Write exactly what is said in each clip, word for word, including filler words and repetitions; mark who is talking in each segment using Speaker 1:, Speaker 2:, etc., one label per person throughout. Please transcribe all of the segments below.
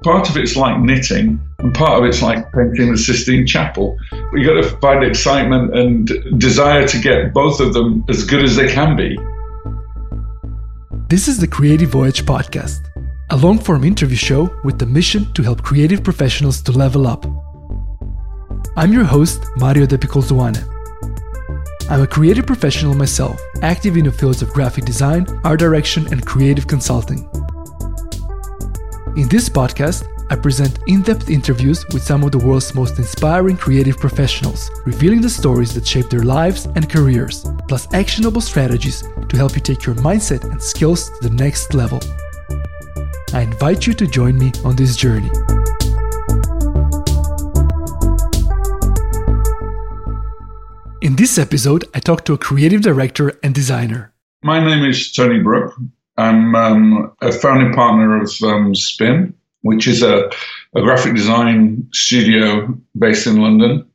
Speaker 1: part of it's like knitting and part of it's like painting the Sistine Chapel. You got to find excitement and desire to get both of them as good as they can be.
Speaker 2: This is the Creative Voyage podcast, a long-form interview show with the mission to help creative professionals to level up. I'm your host, Mario De Picolzuane. I'm a creative professional myself, active in the fields of graphic design, art direction, and creative consulting. In this podcast, I present in-depth interviews with some of the world's most inspiring creative professionals, revealing the stories that shape their lives and careers, plus actionable strategies to help you take your mindset and skills to the next level. I invite you to join me on this journey. In this episode, I talk to a creative director and designer.
Speaker 1: My name is Tony Brook. I'm um, a founding partner of um, Spin, which is a, a graphic design studio based in London.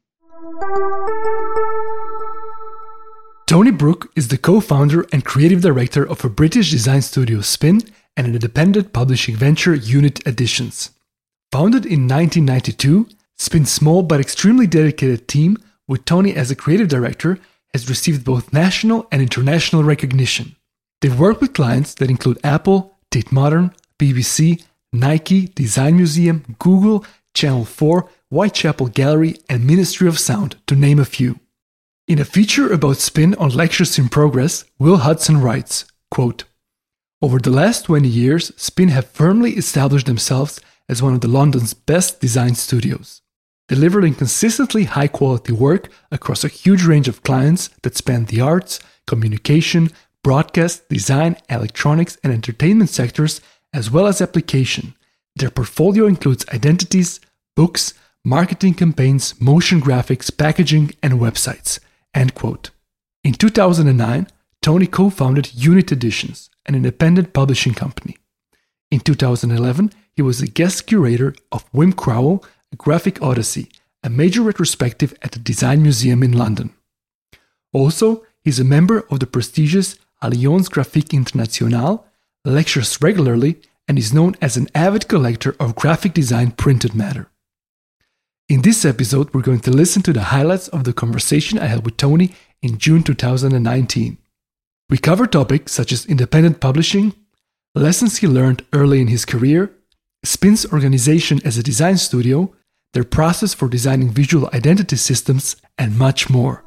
Speaker 2: Tony Brook is the co-founder and creative director of a British design studio, Spin, and an independent publishing venture, Unit Editions. Founded in nineteen ninety-two, Spin's small but extremely dedicated team, with Tony as a creative director, has received both national and international recognition. They've worked with clients that include Apple, Tate Modern, B B C, Nike, Design Museum, Google, Channel four, Whitechapel Gallery, and Ministry of Sound, to name a few. In a feature about Spin on Lectures in Progress, Will Hudson writes, quote, "Over the last twenty years, Spin have firmly established themselves as one of the London's best design studios, delivering consistently high-quality work across a huge range of clients that span the arts, communication, broadcast, design, electronics, and entertainment sectors, as well as application. Their portfolio includes identities, books, marketing campaigns, motion graphics, packaging, and websites." End quote. In two thousand nine, Tony co-founded Unit Editions, an independent publishing company. In two thousand eleven, he was a guest curator of Wim Crowell, A Graphic Odyssey, a major retrospective at the Design Museum in London. Also, he's a member of the prestigious Alliance Graphique Internationale, lectures regularly, and is known as an avid collector of graphic design printed matter. In this episode, we're going to listen to the highlights of the conversation I had with Tony in June two thousand nineteen. We cover topics such as independent publishing, lessons he learned early in his career, Spin's organization as a design studio, their process for designing visual identity systems, and much more.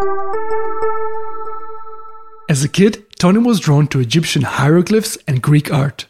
Speaker 2: As a kid, Tony was drawn to Egyptian hieroglyphs and Greek art.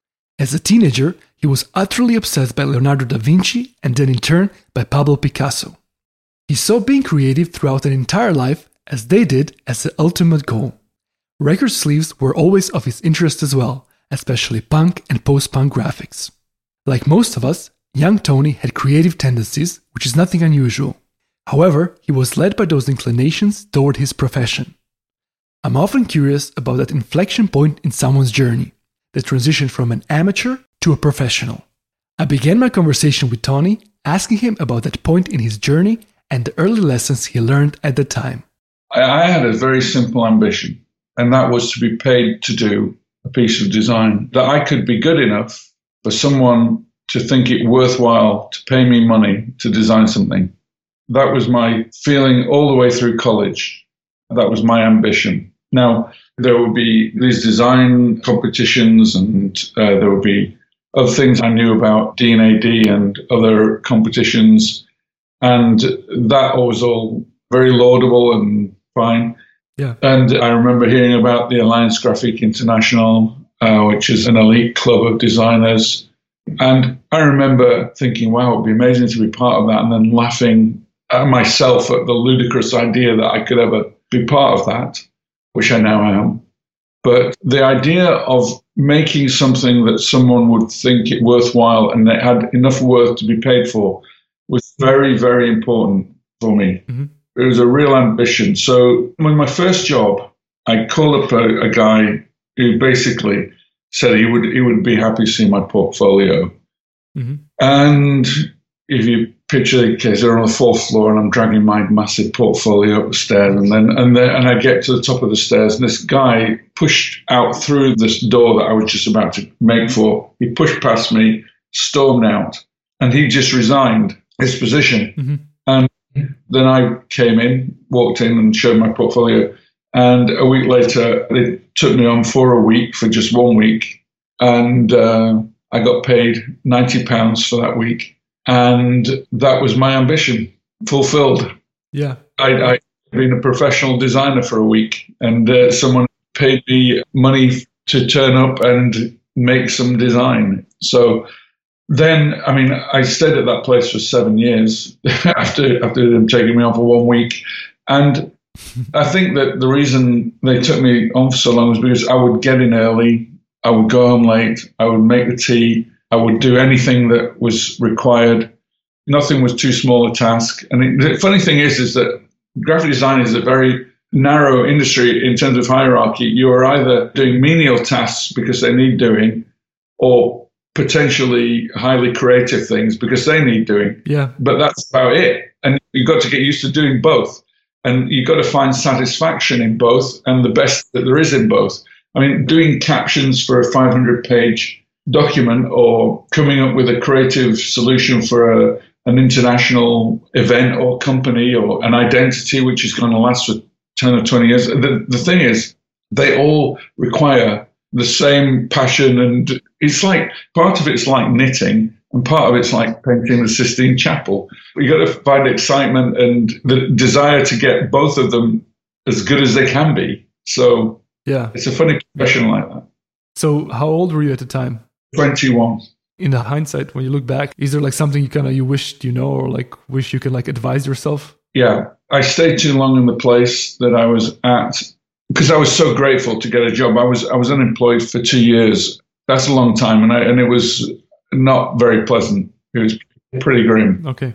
Speaker 2: As a teenager, he was utterly obsessed by Leonardo da Vinci and then in turn by Pablo Picasso. He saw being creative throughout an entire life, as they did, as the ultimate goal. Record sleeves were always of his interest as well, especially punk and post-punk graphics. Like most of us, young Tony had creative tendencies, which is nothing unusual. However, he was led by those inclinations toward his profession. I'm often curious about that inflection point in someone's journey, the transition from an amateur to a professional. I began my conversation with Tony asking him about that point in his journey and the early lessons he learned at the time.
Speaker 1: I had a very simple ambition, and that was to be paid to do a piece of design, that I could be good enough for someone to think it worthwhile to pay me money to design something. That was my feeling all the way through college. That was my ambition. Now, there would be these design competitions, and uh, there would be other things I knew about D N A D and other competitions, and that was all very laudable and fine.
Speaker 2: Yeah.
Speaker 1: And I remember hearing about the Alliance Graphique Internationale, uh, which is an elite club of designers. And I remember thinking, wow, it'd be amazing to be part of that, and then laughing at myself at the ludicrous idea that I could ever be part of that, which I now am. But the idea of making something that someone would think it worthwhile and it had enough worth to be paid for was very, very important for me. Mm-hmm. It was a real ambition. So with my first job, I called up a, a guy who basically said he would he would be happy to see my portfolio. Mm-hmm. And if you picture the case, they're on the fourth floor and I'm dragging my massive portfolio up the stairs, and then and then and I get to the top of the stairs, and this guy pushed out through this door that I was just about to make for. He pushed past me, stormed out, and he just resigned his position. Mm-hmm. And then I came in, walked in and showed my portfolio. And a week later, they took me on for a week, for just one week. And uh, I got paid ninety pounds for that week. And that was my ambition, fulfilled.
Speaker 2: Yeah.
Speaker 1: I, I'd been a professional designer for a week, and uh, someone paid me money to turn up and make some design. So then, I mean, I stayed at that place for seven years after after them taking me on for one week. And I think that the reason they took me on for so long was because I would get in early, I would go home late, I would make the tea, I would do anything that was required. Nothing was too small a task. And it, the funny thing is, is that graphic design is a very narrow industry in terms of hierarchy. You are either doing menial tasks because they need doing, or potentially highly creative things because they need doing.
Speaker 2: Yeah.
Speaker 1: But that's about it. And you've got to get used to doing both. And you've got to find satisfaction in both and the best that there is in both. I mean, doing captions for a five hundred page document or coming up with a creative solution for a, an international event or company or an identity which is going to last for ten or twenty years. The, the thing is, they all require the same passion. And it's like, part of it's like knitting and part of it's like painting the Sistine Chapel. You got to find excitement and the desire to get both of them as good as they can be. So
Speaker 2: yeah,
Speaker 1: it's a funny profession like that.
Speaker 2: So how old were you at the time?
Speaker 1: twenty-one.
Speaker 2: In the hindsight, when you look back, is there like something you kind of you wished you know, or like wish you could like advise yourself?
Speaker 1: Yeah, I stayed too long in the place that I was at because I was so grateful to get a job. I was I was unemployed for two years. That's a long time, and I and it was not very pleasant. It was pretty grim.
Speaker 2: Okay.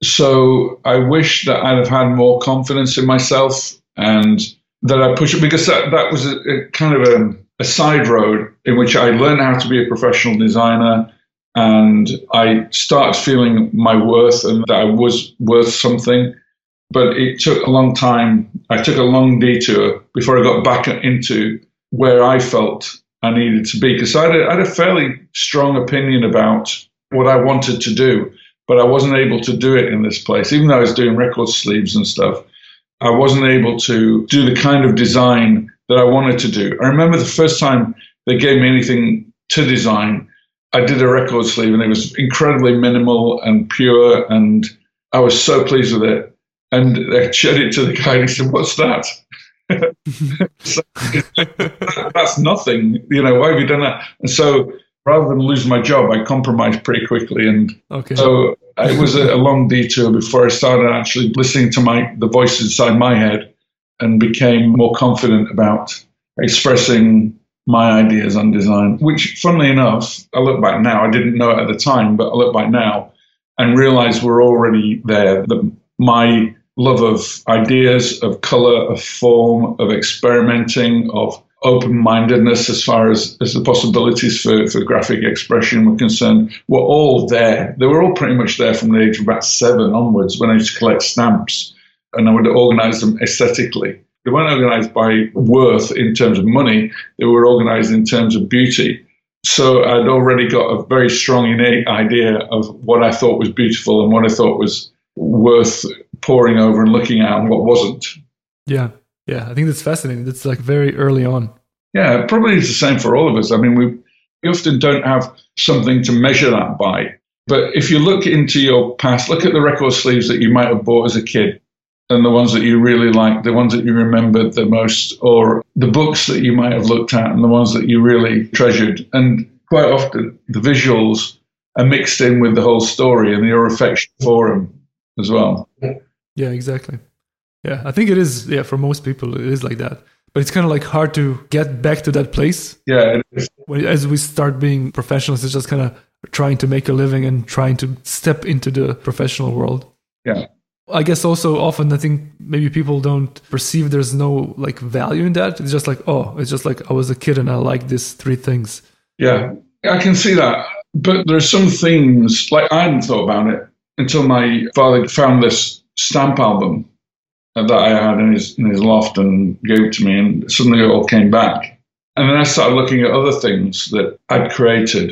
Speaker 1: So I wish that I'd have had more confidence in myself and that I pushed it, because that, that was a, a kind of a, a side road in which I learned how to be a professional designer, and I started feeling my worth and that I was worth something. But it took a long time. I took a long detour before I got back into where I felt I needed to be, because I, I had a fairly strong opinion about what I wanted to do, but I wasn't able to do it in this place. Even though I was doing record sleeves and stuff, I wasn't able to do the kind of design that I wanted to do. I remember the first time they gave me anything to design, I did a record sleeve and it was incredibly minimal and pure, and I was so pleased with it. And I showed it to the guy and he said, "What's that?" So, that's nothing. You know, why have you done that? And so rather than lose my job, I compromised pretty quickly. And
Speaker 2: okay.
Speaker 1: so it was a, a long detour before I started actually listening to my the voice inside my head and became more confident about expressing my ideas on design, which, funnily enough, I look back now, I didn't know it at the time, but I look back now and realize we're already there. That my love of ideas, of color, of form, of experimenting, of open-mindedness as far as, as the possibilities for, for graphic expression were concerned, were all there. They were all pretty much there from the age of about seven onwards, when I used to collect stamps and I would organize them aesthetically. They weren't organized by worth in terms of money, they were organized in terms of beauty. So I'd already got a very strong innate idea of what I thought was beautiful and what I thought was worth poring over and looking at and what wasn't.
Speaker 2: Yeah. Yeah. I think that's fascinating. That's like very early on.
Speaker 1: Yeah, it probably is the same for all of us. I mean, we, we often don't have something to measure that by. But if you look into your past, look at the record sleeves that you might have bought as a kid and the ones that you really liked, the ones that you remembered the most, or the books that you might have looked at and the ones that you really treasured. And quite often the visuals are mixed in with the whole story and your affection for them as well.
Speaker 2: Yeah, exactly. Yeah, I think it is. Yeah, for most people, it is like that. But it's kind of like hard to get back to that place.
Speaker 1: Yeah, it is.
Speaker 2: When, as we start being professionals, it's just kind of trying to make a living and trying to step into the professional world.
Speaker 1: Yeah.
Speaker 2: I guess also often I think maybe people don't perceive there's no like value in that. It's just like, oh, it's just like I was a kid and I like these three things.
Speaker 1: Yeah, I can see that. But there are some things, like I hadn't thought about it until my father found this stamp album that I had in his, in his loft and gave it to me, and suddenly it all came back. And then I started looking at other things that I'd created.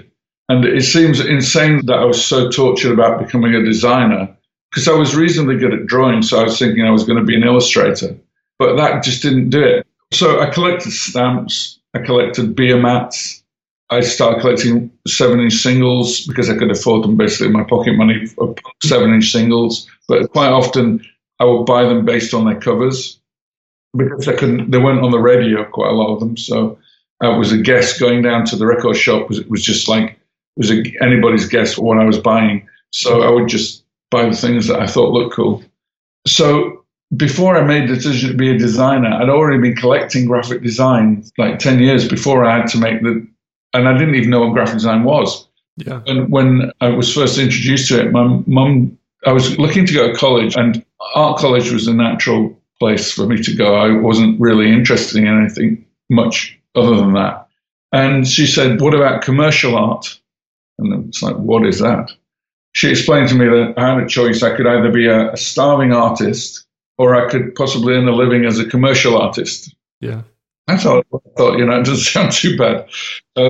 Speaker 1: And it seems insane that I was so tortured about becoming a designer, because I was reasonably good at drawing, so I was thinking I was going to be an illustrator. But that just didn't do it. So I collected stamps, I collected beer mats, I started collecting seven-inch singles because I could afford them basically my pocket money of seven-inch singles. But quite often I would buy them based on their covers because I couldn't. They weren't on the radio, quite a lot of them. So I was a guest going down to the record shop. It was just like it was a, anybody's guess what I was buying. So I would just buy the things that I thought looked cool. So before I made the decision to be a designer, I'd already been collecting graphic design like ten years before I had to make the. And I didn't even know what graphic design was.
Speaker 2: Yeah.
Speaker 1: And when I was first introduced to it, my mum, I was looking to go to college, and art college was a natural place for me to go. I wasn't really interested in anything much other than that. And she said, what about commercial art? And it's like, what is that? She explained to me that I had a choice. I could either be a, a starving artist or I could possibly earn a living as a commercial artist.
Speaker 2: Yeah.
Speaker 1: I thought, I thought you know, it doesn't sound too bad. Uh,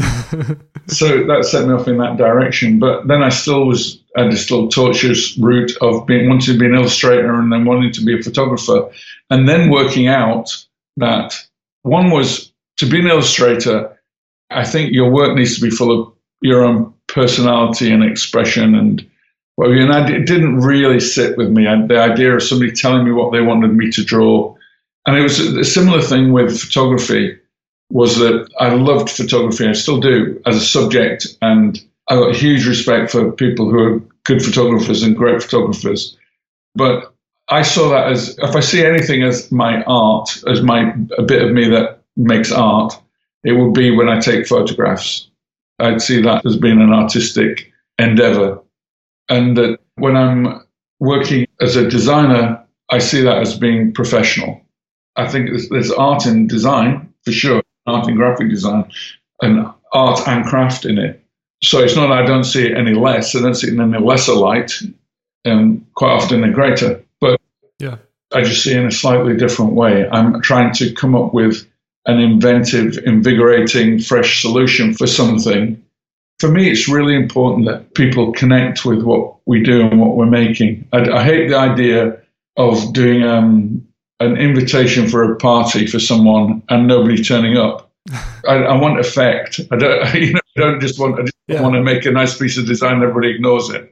Speaker 1: so that set me off in that direction. But then I still was at this little tortuous route of being wanting to be an illustrator and then wanting to be a photographer. And then working out that one was to be an illustrator, I think your work needs to be full of your own personality and expression. And well, you know, it didn't really sit with me. And the idea of somebody telling me what they wanted me to draw. And it was a similar thing with photography, was that I loved photography, I still do, as a subject, and I got huge respect for people who are good photographers and great photographers. But I saw that as, if I see anything as my art, as my a bit of me that makes art, it would be when I take photographs. I'd see that as being an artistic endeavor. And that when I'm working as a designer, I see that as being professional. I think there's, there's art in design, for sure, art in graphic design, and art and craft in it. So it's not I don't see it any less. I don't see it in any lesser light, and quite often a greater. But
Speaker 2: yeah,
Speaker 1: I just see it in a slightly different way. I'm trying to come up with an inventive, invigorating, fresh solution for something. For me, it's really important that people connect with what we do and what we're making. I, I hate the idea of doing um, an invitation for a party for someone and nobody turning up. I, I want effect. I don't, you know, I don't just want. I just yeah. want to make a nice piece of design and everybody ignores it.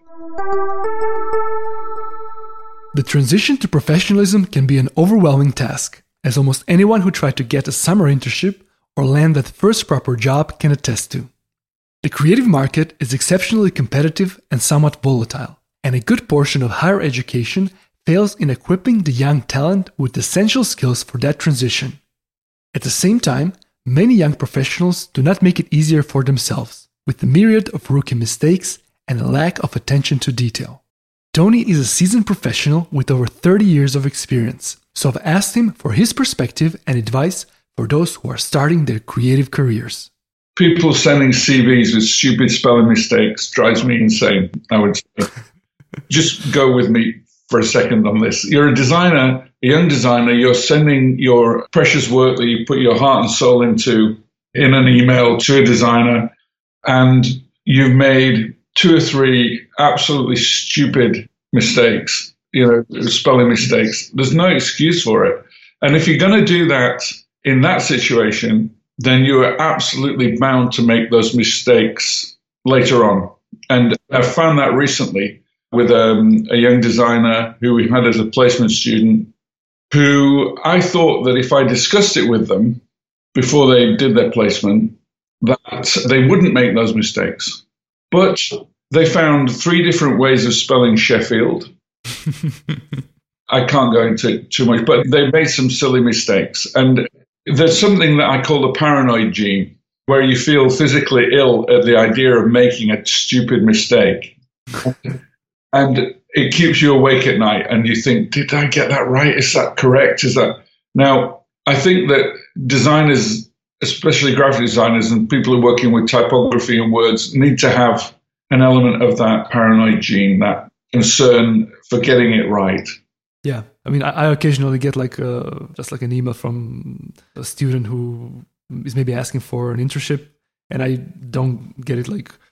Speaker 2: The transition to professionalism can be an overwhelming task, as almost anyone who tried to get a summer internship or land that first proper job can attest to. The creative market is exceptionally competitive and somewhat volatile, and a good portion of higher education fails in equipping the young talent with essential skills for that transition. At the same time, many young professionals do not make it easier for themselves, with the myriad of rookie mistakes and a lack of attention to detail. Tony is a seasoned professional with over thirty years of experience, so I've asked him for his perspective and advice for those who are starting their creative careers.
Speaker 1: People sending C Vs with stupid spelling mistakes drives me insane, I would say. Just go with me for a second on this. You're a designer, a young designer, you're sending your precious work that you put your heart and soul into in an email to a designer, and you've made two or three absolutely stupid mistakes, you know, spelling mistakes. There's no excuse for it. And if you're going to do that in that situation, then you are absolutely bound to make those mistakes later on. And I've found that recently with um, a young designer who we had as a placement student, who I thought that if I discussed it with them before they did their placement, that they wouldn't make those mistakes. But they found three different ways of spelling Sheffield. I can't go into too much, but they made some silly mistakes. And there's something that I call the paranoid gene, where you feel physically ill at the idea of making a stupid mistake. And it keeps you awake at night and you think, did I get that right? Is that correct? Is that... Now, I think that designers, especially graphic designers and people who are working with typography and words, need to have an element of that paranoid gene, that concern for getting it right.
Speaker 2: Yeah. I mean, I, I occasionally get like uh, just like an email from a student who is maybe asking for an internship, and I don't get it like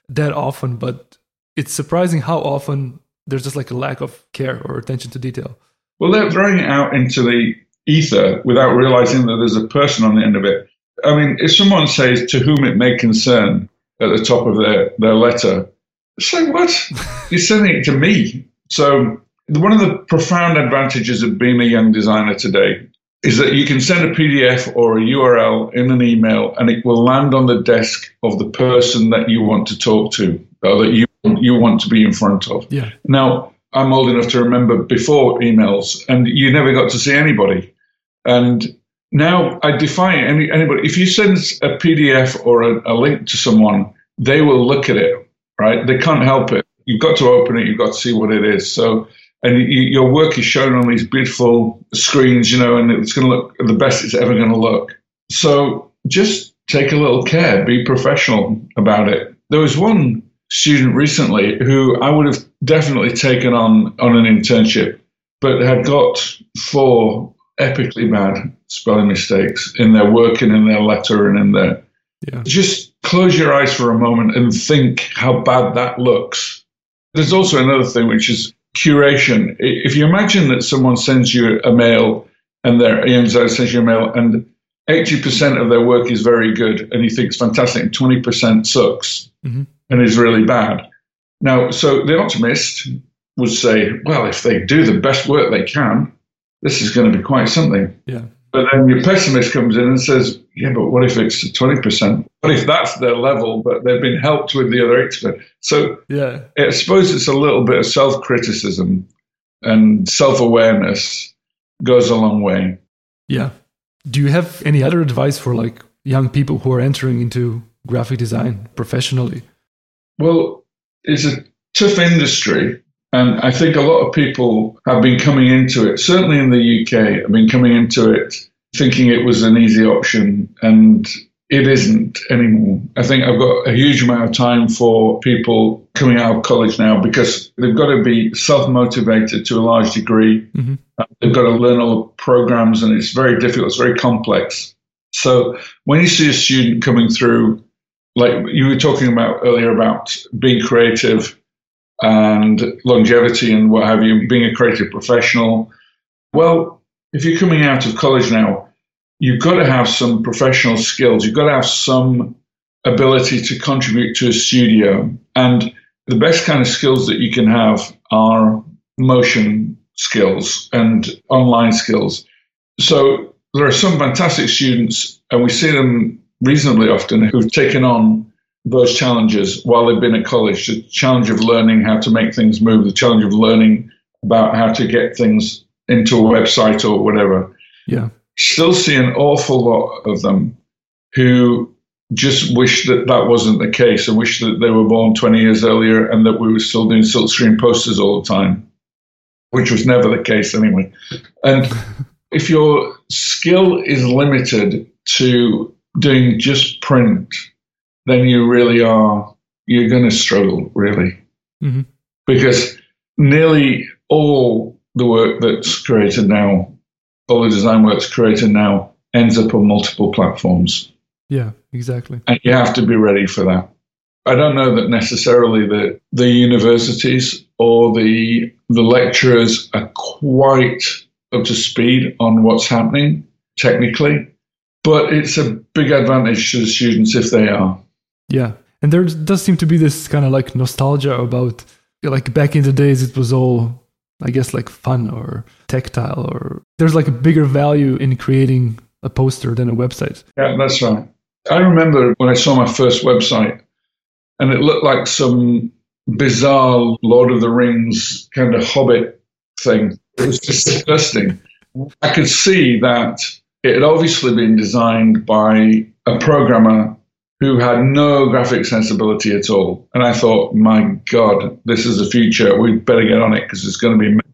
Speaker 2: that often, but it's surprising how often there's just like a lack of care or attention to detail.
Speaker 1: Well, they're throwing it out into the ether without realizing that there's a person on the end of it. I mean, if someone says, to whom it may concern, at the top of their, their letter, say, what? You're sending it to me. So one of the profound advantages of being a young designer today is that you can send a P D F or a U R L in an email and it will land on the desk of the person that you want to talk to or that you, you want to be in front of.
Speaker 2: Yeah.
Speaker 1: Now, I'm old enough to remember before emails and you never got to see anybody. And now I defy any, anybody. If you send a P D F or a, a link to someone, they will look at it, right? They can't help it. You've got to open it. You've got to see what it is. So, and you, your work is shown on these beautiful screens, you know, and it's going to look the best it's ever going to look. So just take a little care. Be professional about it. There was one student recently who I would have definitely taken on on an internship, but had got four epically bad spelling mistakes in their work and in their letter and in their... Yeah. Just close your eyes for a moment and think how bad that looks. There's also another thing, which is curation. If you imagine that someone sends you a mail and their Ian sends you a mail and eighty percent of their work is very good and you think it's fantastic and twenty percent sucks mm-hmm. and is really bad. Now, so the optimist would say, well, if they do the best work they can, this is going to be quite something.
Speaker 2: Yeah. But
Speaker 1: then your pessimist comes in and says, yeah, but what if it's twenty percent? What if that's their level, but they've been helped with the other eighty percent? So yeah. I suppose it's a little bit of self-criticism and self-awareness goes a long way.
Speaker 2: Yeah. Do you have any other advice for like young people who are entering into graphic design professionally?
Speaker 1: Well, it's a tough industry. And I think a lot of people have been coming into it, certainly in the U K, have been coming into it thinking it was an easy option, and it isn't anymore. I think I've got a huge amount of time for people coming out of college now because they've got to be self-motivated to a large degree. Mm-hmm. They've got to learn all the programs, and it's very difficult, it's very complex. So when you see a student coming through, like you were talking about earlier about being creative, and longevity and what have you, being a creative professional. Well, if you're coming out of college now, you've got to have some professional skills. You've got to have some ability to contribute to a studio. And the best kind of skills that you can have are motion skills and online skills. So there are some fantastic students, and we see them reasonably often, who've taken on those challenges while they've been at college, the challenge of learning how to make things move, the challenge of learning about how to get things into a website or whatever.
Speaker 2: Yeah.
Speaker 1: Still see an awful lot of them who just wish that that wasn't the case and wish that they were born twenty years earlier and that we were still doing silkscreen posters all the time, which was never the case anyway. And if your skill is limited to doing just print, then you really are, you're going to struggle, really. Mm-hmm. Because nearly all the work that's created now, all the design work that's created now, ends up on multiple platforms.
Speaker 2: Yeah, exactly.
Speaker 1: And you have to be ready for that. I don't know that necessarily the, the universities or the the lecturers are quite up to speed on what's happening technically, but it's a big advantage to the students if they are.
Speaker 2: Yeah, and there does seem to be this kind of like nostalgia about, like back in the days, it was all, I guess, like fun or tactile, or there's like a bigger value in creating a poster than a website.
Speaker 1: Yeah, that's right. I remember when I saw my first website, and it looked like some bizarre Lord of the Rings kind of Hobbit thing. It was just disgusting. I could see that it had obviously been designed by a programmer who had no graphic sensibility at all. And I thought, my God, this is the future. We'd better get on it because it's going to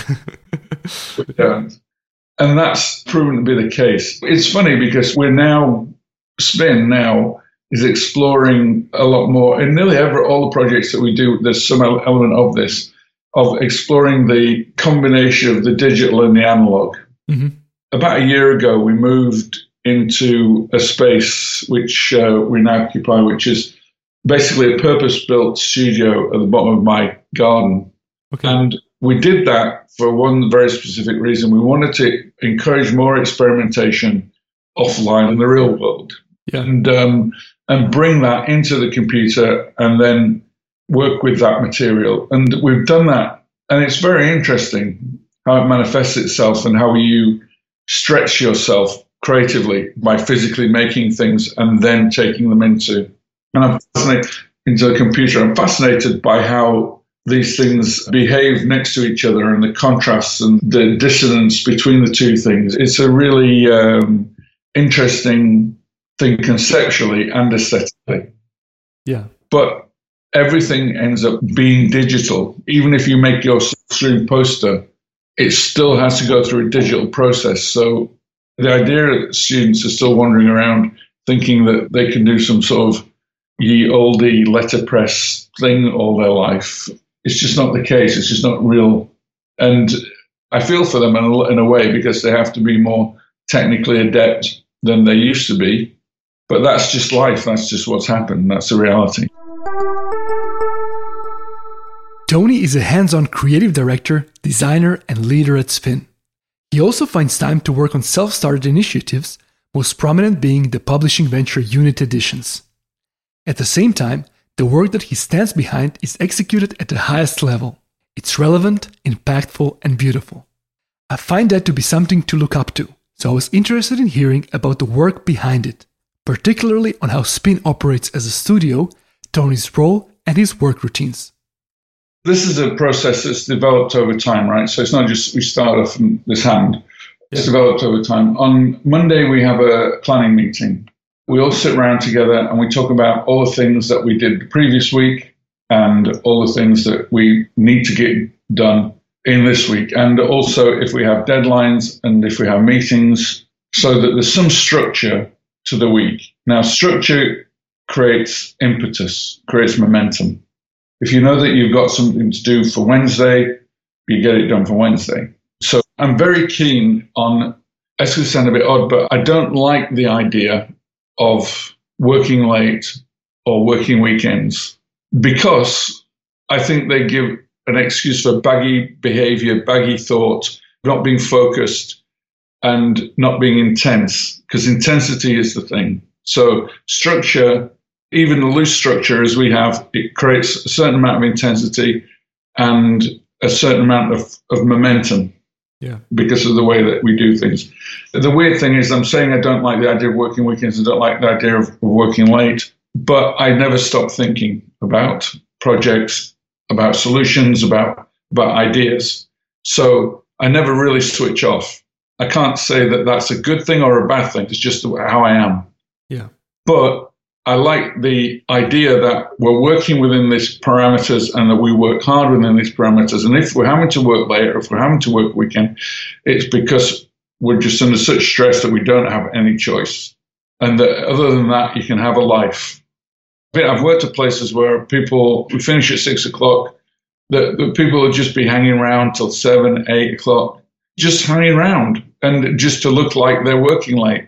Speaker 1: be... yeah. And that's proven to be the case. It's funny because we're now, Spin now is exploring a lot more. In nearly every, all the projects that we do, there's some element of this, of exploring the combination of the digital and the analog. Mm-hmm. About a year ago, we moved into a space which uh, we now occupy, which is basically a purpose-built studio at the bottom of my garden.
Speaker 2: Okay.
Speaker 1: And we did that for one very specific reason. We wanted to encourage more experimentation offline in the real world.
Speaker 2: Yeah.
Speaker 1: And um, and bring that into the computer and then work with that material. And we've done that. And it's very interesting how it manifests itself and how you stretch yourself creatively by physically making things and then taking them into, and I'm fascinated into the computer. I'm fascinated by how these things behave next to each other and the contrasts and the dissonance between the two things. It's a really um, interesting thing conceptually and aesthetically.
Speaker 2: Yeah.
Speaker 1: But everything ends up being digital. Even if you make your stream poster, it still has to go through a digital process. So the idea that students are still wandering around thinking that they can do some sort of ye olde letterpress thing all their life, it's just not the case. It's just not real. And I feel for them in a, in a way because they have to be more technically adept than they used to be. But that's just life. That's just what's happened. That's the reality.
Speaker 2: Tony is a hands-on creative director, designer, and leader at Spin. He also finds time to work on self-started initiatives, most prominent being the publishing venture Unit Editions. At the same time, the work that he stands behind is executed at the highest level. It's relevant, impactful, and beautiful. I find that to be something to look up to, so I was interested in hearing about the work behind it, particularly on how Spin operates as a studio, Tony's role, and his work routines.
Speaker 1: This is a process that's developed over time, right? So it's not just we start off in this hand. It's yeah. developed over time. On Monday, we have a planning meeting. We all sit around together and we talk about all the things that we did the previous week and all the things that we need to get done in this week. And also if we have deadlines and if we have meetings, so that there's some structure to the week. Now, structure creates impetus, creates momentum. If you know that you've got something to do for Wednesday, you get it done for Wednesday. So I'm very keen on, it's going to sound a bit odd, but I don't like the idea of working late or working weekends because I think they give an excuse for baggy behavior, baggy thought, not being focused and not being intense, because intensity is the thing. So structure, even the loose structure as we have, it creates a certain amount of intensity and a certain amount of, of momentum. Yeah. Because of the way that we do things. The weird thing is I'm saying I don't like the idea of working weekends, I don't like the idea of working late, but I never stop thinking about projects, about solutions, about, about ideas. So I never really switch off. I can't say that that's a good thing or a bad thing. It's just how I am.
Speaker 2: Yeah.
Speaker 1: But I like the idea that we're working within these parameters and that we work hard within these parameters. And if we're having to work later, if we're having to work weekend, it's because we're just under such stress that we don't have any choice. And that other than that, you can have a life. I've worked at places where people, we finish at six o'clock, the, the people will just be hanging around till seven, eight o'clock, just hanging around and just to look like they're working late.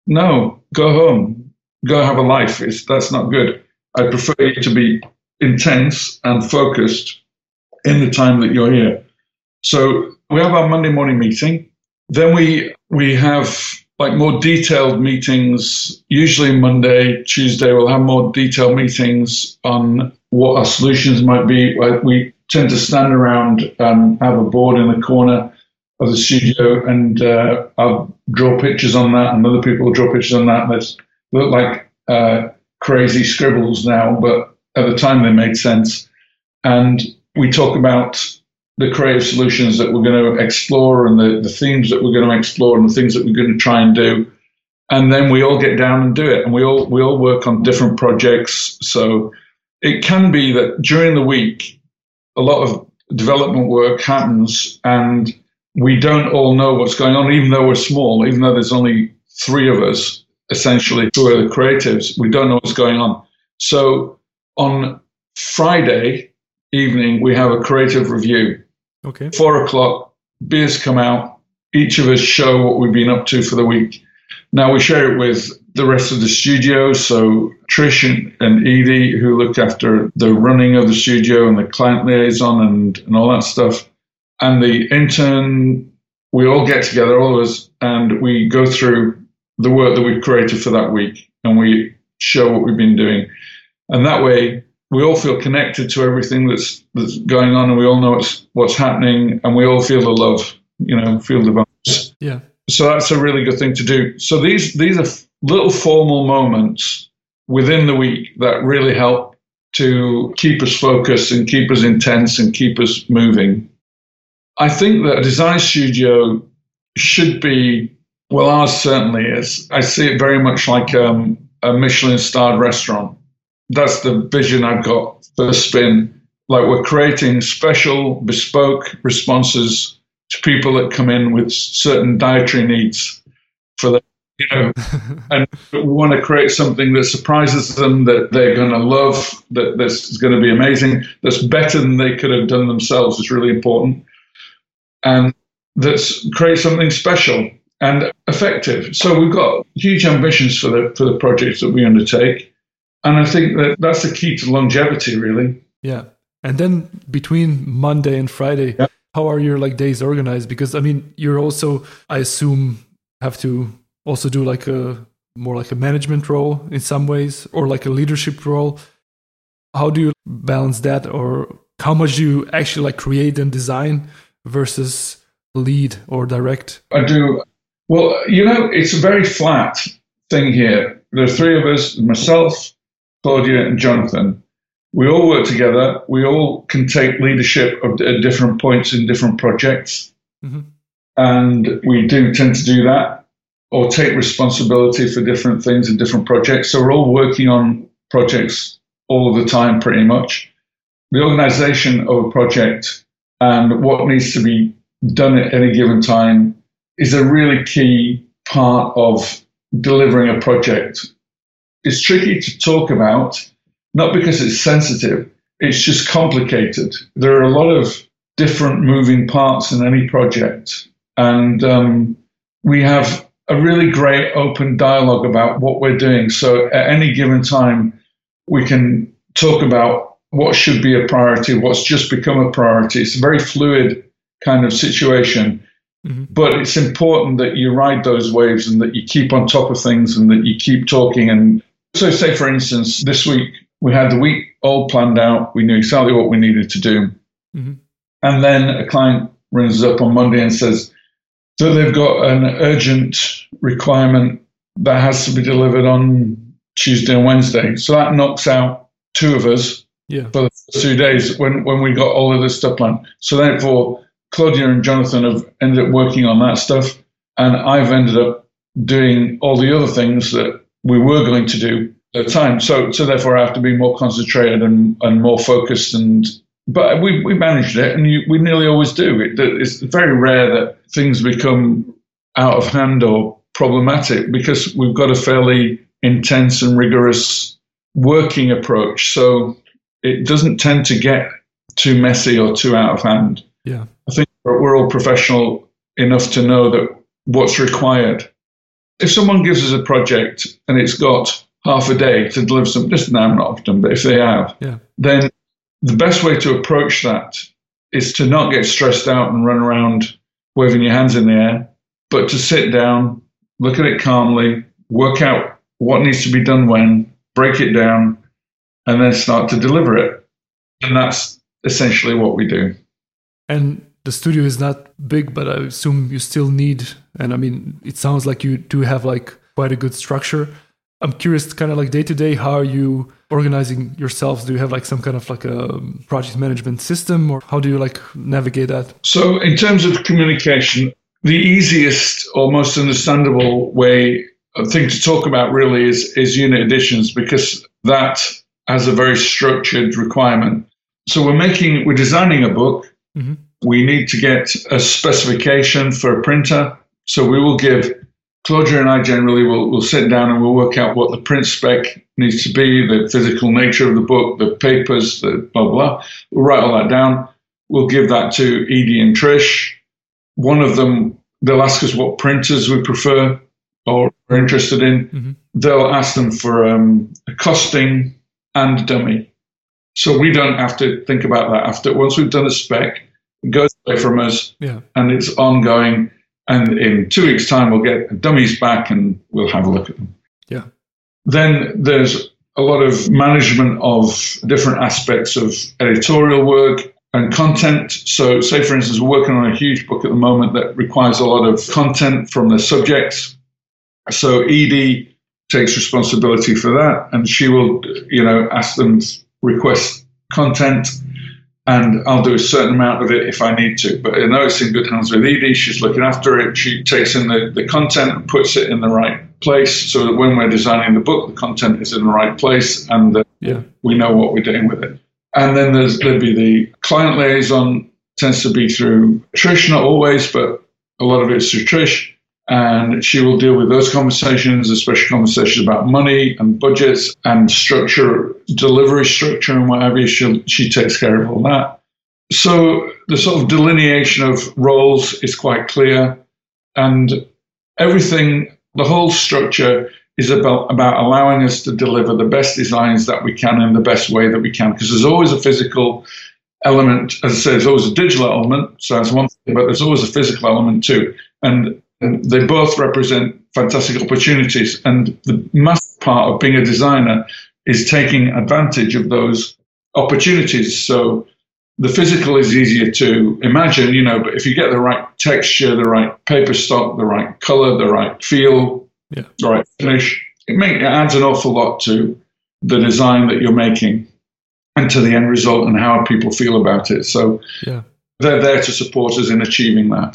Speaker 1: No, go home. Go have a life. It's, that's not good. I prefer you to be intense and focused in the time that you're here. So we have our Monday morning meeting. Then we we have like more detailed meetings. Usually Monday, Tuesday, we'll have more detailed meetings on what our solutions might be. We tend to stand around and have a board in the corner of the studio, and uh, I'll draw pictures on that, and other people will draw pictures on that. There's look like uh, crazy scribbles now, but at the time they made sense. And we talk about the creative solutions that we're going to explore and the, the themes that we're going to explore and the things that we're going to try and do. And then we all get down and do it. And we all we all work on different projects. So it can be that during the week, a lot of development work happens and we don't all know what's going on, even though we're small, even though there's only three of us. Essentially, who are the creatives, we don't know what's going on. So on Friday evening, we have a creative review.
Speaker 2: Okay.
Speaker 1: Four o'clock, beers come out. Each of us show what we've been up to for the week. Now we share it with the rest of the studio. So Trish and, and Edie, who look after the running of the studio and the client liaison and, and all that stuff. And the intern, we all get together, all of us, and we go through the work that we've created for that week, and we show what we've been doing. And that way, we all feel connected to everything that's that's going on, and we all know what's, what's happening, and we all feel the love, you know, feel the vibes.
Speaker 2: Yeah.
Speaker 1: So that's a really good thing to do. So these these are little formal moments within the week that really help to keep us focused and keep us intense and keep us moving. I think that a design studio should be, well, ours certainly is. I see it very much like um, a Michelin-starred restaurant. That's the vision I've got for Spin. Like, we're creating special, bespoke responses to people that come in with certain dietary needs for them, you know, and we want to create something that surprises them, that they're going to love, that this is going to be amazing, that's better than they could have done themselves is really important, and that's create something special and effective. So we've got huge ambitions for the for the projects that we undertake, and I think that that's the key to longevity, really.
Speaker 2: Yeah, and then between Monday and Friday. Yeah. How are your like days organized? Because I mean, you're also, I assume, have to also do like a more like a management role in some ways, or like a leadership role. How do you balance that, or how much do you actually like create and design versus lead or direct?
Speaker 1: I do. Well, you know, it's a very flat thing here. There are three of us: myself, Claudia, and Jonathan. We all work together. We all can take leadership at different points in different projects. Mm-hmm. And we do tend to do that, or take responsibility for different things in different projects. So we're all working on projects all of the time, pretty much. The organization of a project and what needs to be done at any given time is a really key part of delivering a project. It's tricky to talk about, not because it's sensitive, it's just complicated. There are a lot of different moving parts in any project. And um, we have a really great open dialogue about what we're doing. So at any given time, we can talk about what should be a priority, what's just become a priority. It's a very fluid kind of situation. Mm-hmm. But it's important that you ride those waves and that you keep on top of things and that you keep talking. And so say, for instance, this week, we had the week all planned out. We knew exactly what we needed to do. Mm-hmm. And then a client rings up on Monday and says that they've got an urgent requirement that has to be delivered on Tuesday and Wednesday. So that knocks out two of us yeah. for the first two days when, when we got all of this stuff planned. So therefore, Claudia and Jonathan have ended up working on that stuff. And I've ended up doing all the other things that we were going to do at the time. So so therefore I have to be more concentrated and, and more focused. And But we, we managed it, and you, we nearly always do. It, it's very rare that things become out of hand or problematic because we've got a fairly intense and rigorous working approach. So it doesn't tend to get too messy or too out of hand.
Speaker 2: Yeah,
Speaker 1: I think we're all professional enough to know that what's required. If someone gives us a project and it's got half a day to deliver some, just now not often, but if they have,
Speaker 2: yeah.
Speaker 1: then the best way to approach that is to not get stressed out and run around waving your hands in the air, but to sit down, look at it calmly, work out what needs to be done when, break it down, and then start to deliver it. And that's essentially what we do.
Speaker 2: And the studio is not big, but I assume you still need, and I mean, it sounds like you do have like quite a good structure. I'm curious, kind of like day to day, how are you organizing yourselves? Do you have like some kind of like a project management system, or how do you like navigate that?
Speaker 1: So in terms of communication, the easiest or most understandable way, a thing to talk about really is, is unit editions, because that has a very structured requirement. So we're making, we're designing a book. Mm-hmm. We need to get a specification for a printer. So we will give, Claudia and I generally will will sit down and we'll work out what the print spec needs to be, the physical nature of the book, the papers, the blah, blah. We'll write all that down. We'll give that to Edie and Trish. One of them, they'll ask us what printers we prefer or are interested in. Mm-hmm. they'll ask them for um, a costing and dummy. So we don't have to think about that. After once we've done a spec, it goes away from us,
Speaker 2: yeah.
Speaker 1: and it's ongoing. And in two weeks' time, we'll get dummies back and we'll have a look at them.
Speaker 2: Yeah.
Speaker 1: Then there's a lot of management of different aspects of editorial work and content. So, say, for instance, we're working on a huge book at the moment that requires a lot of content from the subjects. So Edie takes responsibility for that, and she will, you know, ask them to request content, and I'll do a certain amount of it if I need to. But I know it's in good hands with Edie. She's looking after it. She takes in the, the content and puts it in the right place so that when we're designing the book, the content is in the right place and uh,
Speaker 2: yeah.
Speaker 1: we know what we're doing with it. And then there's there'll be the client liaison, tends to be through Trish, not always, but a lot of it's through Trish. And she will deal with those conversations, especially conversations about money and budgets and structure, delivery structure and whatever. She she takes care of all that. So the sort of delineation of roles is quite clear, and everything, the whole structure is about, about allowing us to deliver the best designs that we can in the best way that we can, because there's always a physical element. As I say, there's always a digital element, so that's one thing, but there's always a physical element too. And And they both represent fantastic opportunities. And the massive part of being a designer is taking advantage of those opportunities. So the physical is easier to imagine, you know, but if you get the right texture, the right paper stock, the right color, the right feel,
Speaker 2: yeah.
Speaker 1: the right finish, it, make, it adds an awful lot to the design that you're making and to the end result and how people feel about it. So
Speaker 2: yeah.
Speaker 1: they're there to support us in achieving that.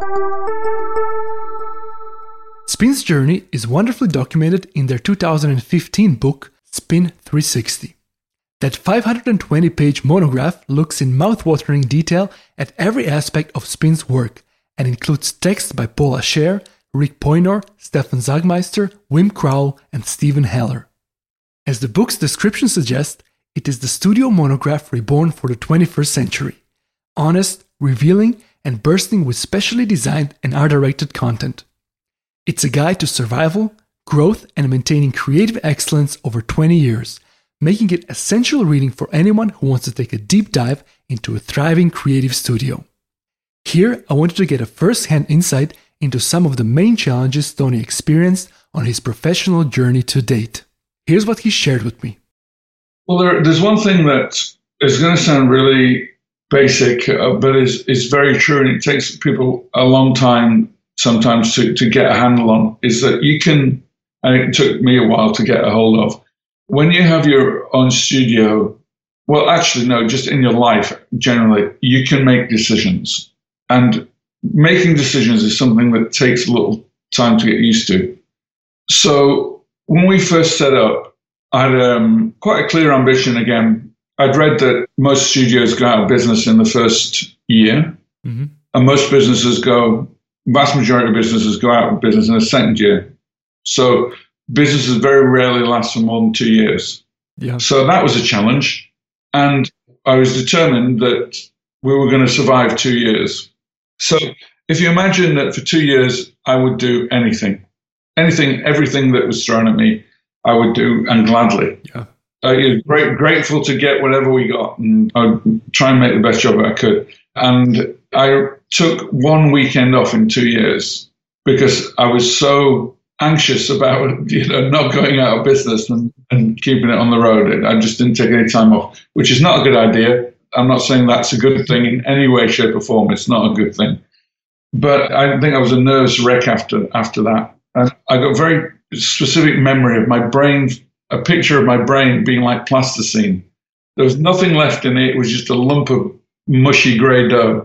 Speaker 2: Spin's journey is wonderfully documented in their two thousand fifteen book, Spin three sixty. That five hundred twenty page monograph looks in mouth-watering detail at every aspect of Spin's work and includes text by Paula Scher, Rick Poynor, Stefan Zagmeister, Wim Crowell, and Stephen Heller. As the book's description suggests, it is the studio monograph reborn for the twenty-first century. Honest, revealing, and bursting with specially designed and art-directed content. It's a guide to survival, growth, and maintaining creative excellence over twenty years, making it essential reading for anyone who wants to take a deep dive into a thriving creative studio. Here, I wanted to get a first-hand insight into some of the main challenges Tony experienced on his professional journey to date. Here's what he shared with me.
Speaker 1: Well, there, there's one thing that is going to sound really basic, uh, but is, is very true, and it takes people a long time sometimes to, to get a handle on, is that you can, and it took me a while to get a hold of, when you have your own studio, well, actually, no, just in your life, generally, you can make decisions. And making decisions is something that takes a little time to get used to. So when we first set up, I had um, quite a clear ambition again. I'd read that most studios go out of business in the first year, mm-hmm. and most businesses go, vast majority of businesses go out of business in the second year. So businesses very rarely last for more than two years.
Speaker 2: Yeah.
Speaker 1: So that was a challenge. And I was determined that we were going to survive two years. So if you imagine that for two years, I would do anything, anything, everything that was thrown at me, I would do, and gladly.
Speaker 2: Yeah.
Speaker 1: Uh, you're great, grateful to get whatever we got, and I'd try and make the best job I could. And I took one weekend off in two years because I was so anxious about, you know, not going out of business and, and keeping it on the road. I just didn't take any time off, which is not a good idea. I'm not saying that's a good thing in any way, shape, or form. It's not a good thing. But I think I was a nervous wreck after after that. And I got a very specific memory of my brain, a picture of my brain being like plasticine. There was nothing left in it. It was just a lump of mushy grey dough.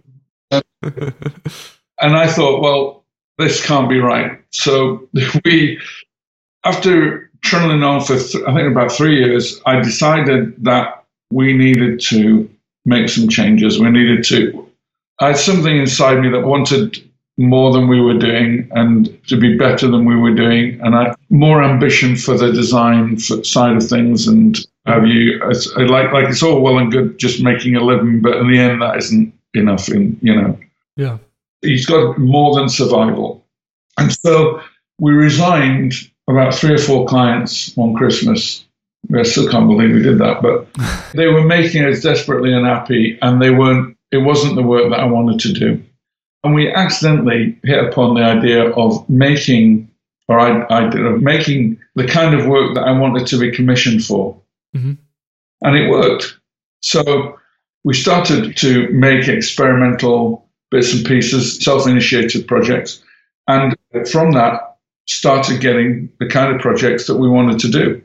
Speaker 1: And I thought, well, this can't be right. So we, after trundling on for, th- I think about three years, I decided that we needed to make some changes. We needed to, I had something inside me that wanted more than we were doing and to be better than we were doing. And I had more ambition for the design side of things. And have you, it's, like, like it's all well and good just making a living, but in the end, that isn't enough, in, you know.
Speaker 2: Yeah.
Speaker 1: He's got more than survival. And so we resigned about three or four clients one Christmas. I still can't believe we did that, but they were making us desperately unhappy, and they weren't. It wasn't the work that I wanted to do. And we accidentally hit upon the idea of making, or I, I did, of making the kind of work that I wanted to be commissioned for. Mm-hmm. And it worked. So we started to make experimental bits and pieces, self-initiated projects. And from that, started getting the kind of projects that we wanted to do.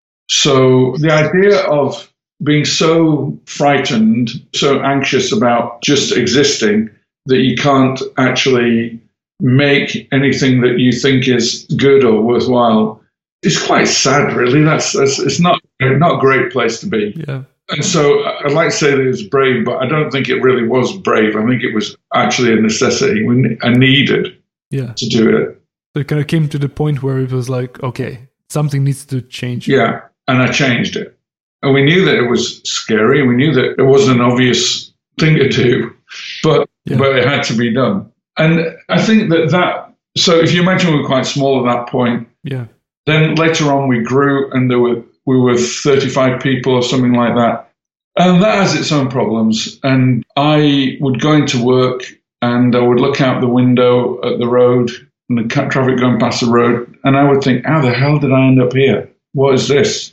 Speaker 1: So the idea of being so frightened, so anxious about just existing, that you can't actually make anything that you think is good or worthwhile is quite sad, really. That's, that's it's not not a great place to be.
Speaker 2: Yeah.
Speaker 1: And so I'd like to say that it was brave, but I don't think it really was brave. I think it was actually a necessity. We, I needed
Speaker 2: yeah.
Speaker 1: to do it.
Speaker 2: So it kind of came to the point where it was like, okay, something needs to change.
Speaker 1: Yeah, and I changed it. And we knew that it was scary. We knew that it wasn't an obvious thing to do, but yeah. but it had to be done. And I think that that, so if you imagine we were quite small at that point,
Speaker 2: yeah.
Speaker 1: then later on we grew and there were we were thirty-five people or something like that. And that has its own problems. And I would go into work and I would look out the window at the road and the traffic going past the road, and I would think, how the hell did I end up here? What is this?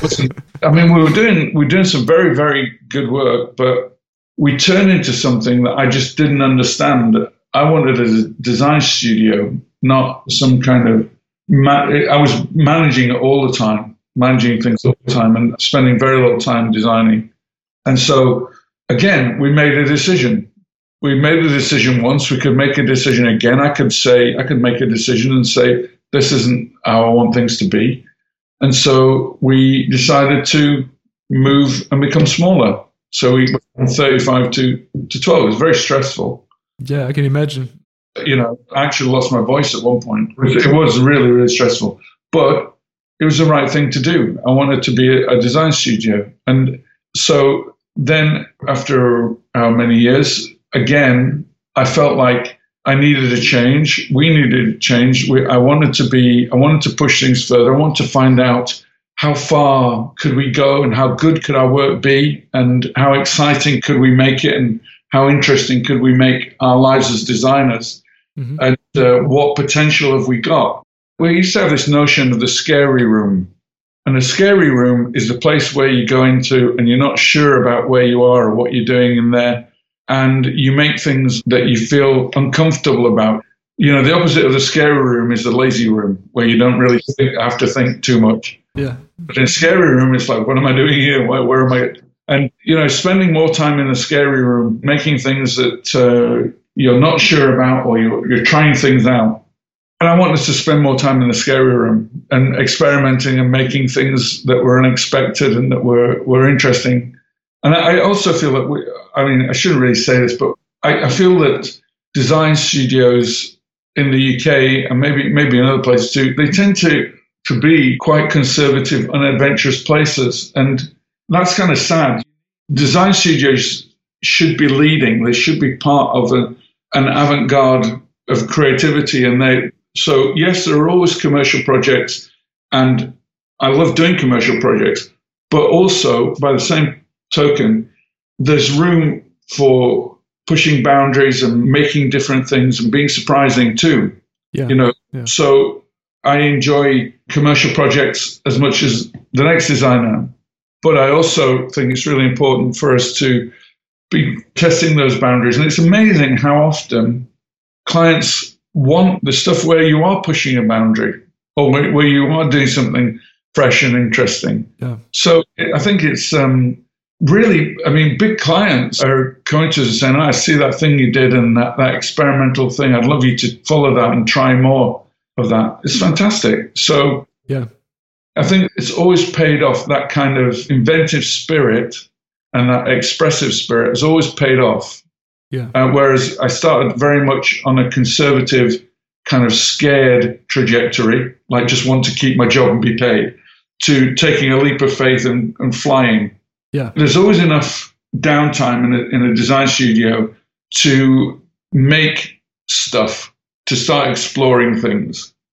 Speaker 1: I mean, we were doing we were doing some very, very good work, but we turned into something that I just didn't understand. I wanted a design studio, not some kind of, ma- I was managing it all the time, managing things all the time and spending very little time designing. And so, again, we made a decision. We made a decision once, we could make a decision again. I could say, I could make a decision and say, this isn't how I want things to be. And so we decided to move and become smaller. So we went from thirty-five to, to twelve. It was very stressful.
Speaker 2: Yeah, I can imagine.
Speaker 1: You know, I actually lost my voice at one point. It was really, really stressful. But it was the right thing to do. I wanted to be a, a design studio. And so then after how many years, again, I felt like I needed a change. We needed a change. We, I wanted to be, I wanted to push things further. I wanted to find out how far could we go and how good could our work be and how exciting could we make it and how interesting could we make our lives as designers, mm-hmm. and uh, what potential have we got? We used to have this notion of the scary room. And a scary room is the place where you go into and you're not sure about where you are or what you're doing in there. And you make things that you feel uncomfortable about. You know, the opposite of the scary room is the lazy room, where you don't really think, have to think too much.
Speaker 2: Yeah.
Speaker 1: But in a scary room, it's like, what am I doing here? Where, where am I? And, you know, spending more time in the scary room, making things that uh, you're not sure about or you're, you're trying things out. And I wanted to spend more time in the scary room and experimenting and making things that were unexpected and that were, were interesting. And I also feel that, we, I mean, I shouldn't really say this, but I, I feel that design studios in the U K and maybe maybe in other places too, they tend to, to be quite conservative, unadventurous places. And that's kind of sad. Design studios should be leading. They should be part of a, an avant-garde of creativity. And they so, yes, there are always commercial projects, and I love doing commercial projects, but also by the same token, there's room for pushing boundaries and making different things and being surprising too.
Speaker 2: Yeah.
Speaker 1: You know,
Speaker 2: yeah.
Speaker 1: So I enjoy commercial projects as much as the next designer, but I also think it's really important for us to be testing those boundaries. And it's amazing how often clients want the stuff where you are pushing a boundary or where, where you are doing something fresh and interesting.
Speaker 2: Yeah.
Speaker 1: So I think it's um, really, I mean, big clients are coming to us and saying, oh, I see that thing you did and that, that experimental thing. I'd love you to follow that and try more of that. It's fantastic. So
Speaker 2: yeah,
Speaker 1: I think it's always paid off. That kind of inventive spirit and that expressive spirit has always paid off.
Speaker 2: Yeah.
Speaker 1: Uh, whereas I started very much on a conservative, kind of scared trajectory, like just want to keep my job and be paid, to taking a leap of faith and, and flying.
Speaker 2: Yeah.
Speaker 1: There's always enough downtime in a, in a design studio to make stuff, to start exploring things.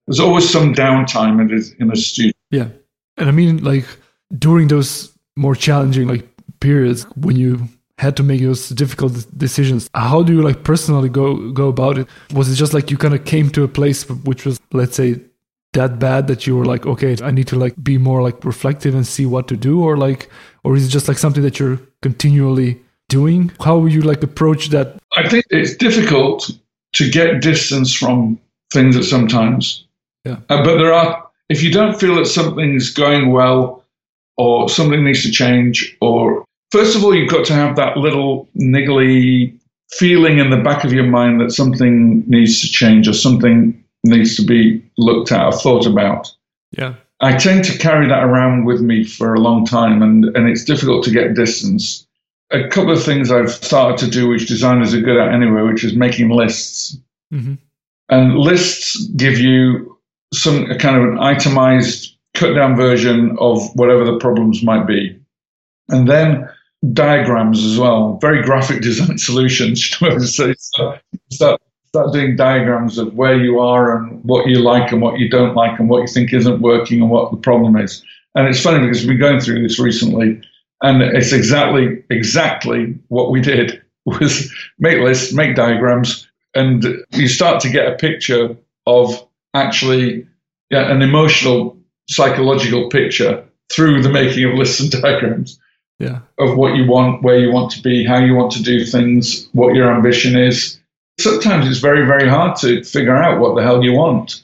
Speaker 1: There's always some downtime in a, in a studio.
Speaker 2: Yeah. And I mean, like, during those more challenging like periods when you had to make those difficult decisions, how do you like personally go go about it? Was it just like you kind of came to a place which was, let's say, that bad that you were like, okay, I need to like be more like reflective and see what to do, or like, or is it just like something that you're continually doing? How will you like approach that?
Speaker 1: I think it's difficult to get distance from things at sometimes.
Speaker 2: Yeah.
Speaker 1: Uh, but there are, if you don't feel that something's going well or something needs to change, or first of all, you've got to have that little niggly feeling in the back of your mind that something needs to change or something needs to be looked at or thought about.
Speaker 2: Yeah.
Speaker 1: I tend to carry that around with me for a long time, and, and it's difficult to get distance. A couple of things I've started to do, which designers are good at anyway, which is making lists.
Speaker 2: Mm-hmm.
Speaker 1: And lists give you some a kind of an itemized, cut-down version of whatever the problems might be. And then diagrams as well, very graphic design solutions. So start, start, start doing diagrams of where you are and what you like and what you don't like and what you think isn't working and what the problem is. And it's funny because we've been going through this recently, and it's exactly, exactly what we did was make lists, make diagrams, and you start to get a picture of actually yeah, an emotional, psychological picture through the making of lists and diagrams.
Speaker 2: Yeah.
Speaker 1: Of what you want, where you want to be, how you want to do things, what your ambition is. Sometimes it's very, very hard to figure out what the hell you want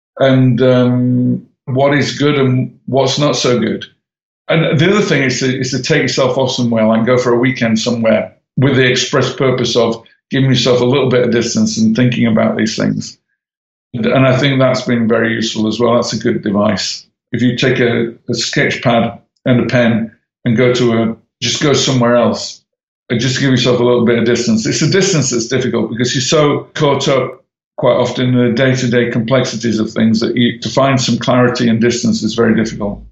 Speaker 1: and um, what is good and what's not so good. And the other thing is to, is to take yourself off somewhere, like go for a weekend somewhere with the express purpose of giving yourself a little bit of distance and thinking about these things. And, and I think that's been very useful as well. That's a good device. If you take a, a sketch pad and a pen and go to a, just go somewhere else and just give yourself a little bit of distance. It's a distance that's difficult because you're so caught up quite often in the day-to-day complexities of things that you, to find some clarity and distance is very difficult.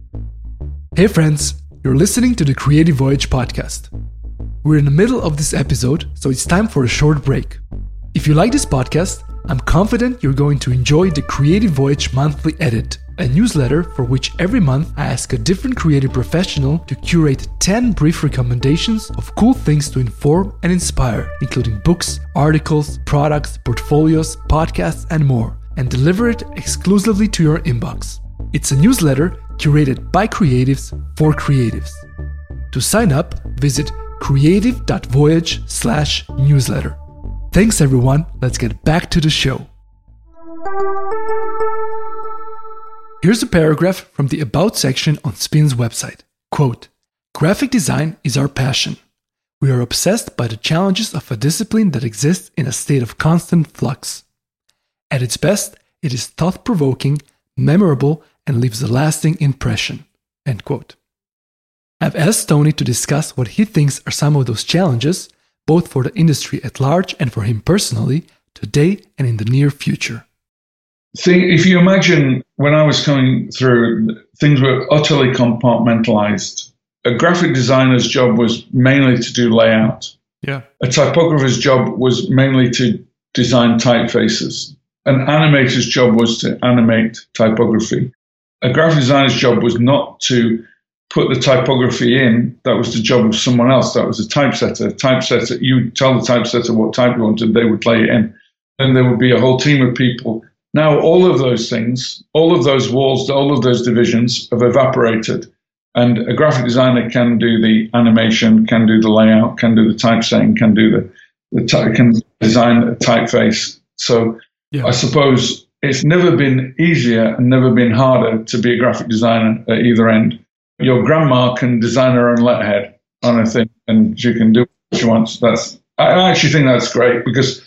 Speaker 2: Hey friends, you're listening to the Creative Voyage podcast. We're in the middle of this episode, so it's time for a short break. If you like this podcast, I'm confident you're going to enjoy the Creative Voyage Monthly Edit, a newsletter for which every month I ask a different creative professional to curate ten brief recommendations of cool things to inform and inspire, including books, articles, products, portfolios, podcasts, and more, and deliver it exclusively to your inbox. It's a newsletter curated by creatives for creatives. To sign up, visit creative.voyage slash newsletter. Thanks everyone, let's get back to the show. Here's a paragraph from the About section on Spin's website. Quote, "Graphic design is our passion. We are obsessed by the challenges of a discipline that exists in a state of constant flux. At its best, it is thought-provoking, memorable, and leaves a lasting impression." End quote. I've asked Tony to discuss what he thinks are some of those challenges, both for the industry at large and for him personally, today and in the near future.
Speaker 1: See, if you imagine when I was coming through, things were utterly compartmentalized. A graphic designer's job was mainly to do layout.
Speaker 2: Yeah.
Speaker 1: A typographer's job was mainly to design typefaces. An animator's job was to animate typography. A graphic designer's job was not to put the typography in. That was the job of someone else. That was a typesetter. Typesetter, you tell the typesetter what type you wanted, they would play it in. Then there would be a whole team of people. Now, all of those things, all of those walls, all of those divisions have evaporated. And a graphic designer can do the animation, can do the layout, can do the typesetting, can do the, the ty- can design a typeface. So yeah. I suppose it's never been easier and never been harder to be a graphic designer at either end. Your grandma can design her own letterhead on a thing, and she can do what she wants. That's I actually think that's great because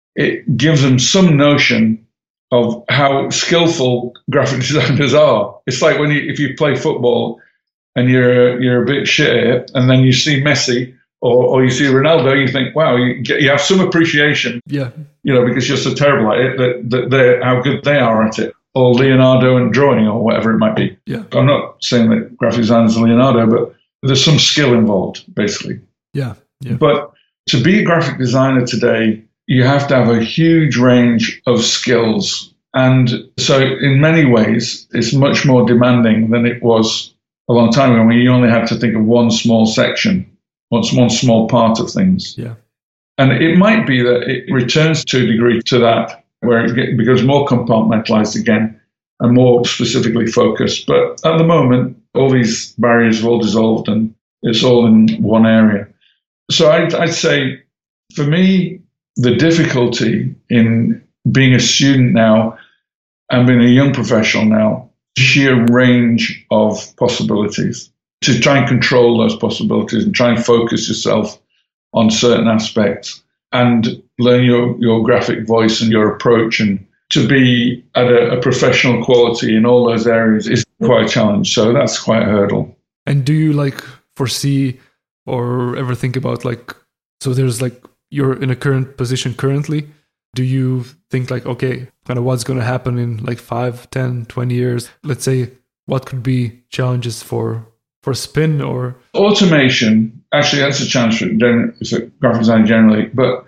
Speaker 1: it gives them some notion of how skillful graphic designers are. It's like when you if you play football and you're you're a bit shit at it, and then you see Messi or, or you see Ronaldo, you think, wow, you get, you have some appreciation.
Speaker 2: Yeah,
Speaker 1: you know, because you're so terrible at it that, that they're how good they are at it. Or Leonardo and drawing, or whatever it might be.
Speaker 2: Yeah.
Speaker 1: I'm not saying that graphic designers are Leonardo, but there's some skill involved, basically.
Speaker 2: Yeah. yeah.
Speaker 1: But to be a graphic designer today, you have to have a huge range of skills. And so in many ways, it's much more demanding than it was a long time ago when you only had to think of one small section, one, one small part of things.
Speaker 2: Yeah.
Speaker 1: And it might be that it returns to a degree to that, where it get, becomes more compartmentalized again and more specifically focused. But at the moment, all these barriers have all dissolved and it's all in one area. So I'd, I'd say, for me, the difficulty in being a student now and being a young professional now, sheer range of possibilities, to try and control those possibilities and try and focus yourself on certain aspects and learn your, your graphic voice and your approach, and to be at a, a professional quality in all those areas is quite a challenge. So that's quite a hurdle.
Speaker 2: And do you like foresee or ever think about like, so there's like, you're in a current position currently. Do you think like, okay, kind of what's going to happen in like five, ten, twenty years? Let's say, what could be challenges for for Spin or? Automation,
Speaker 1: actually that's a challenge for, for graphic design generally, but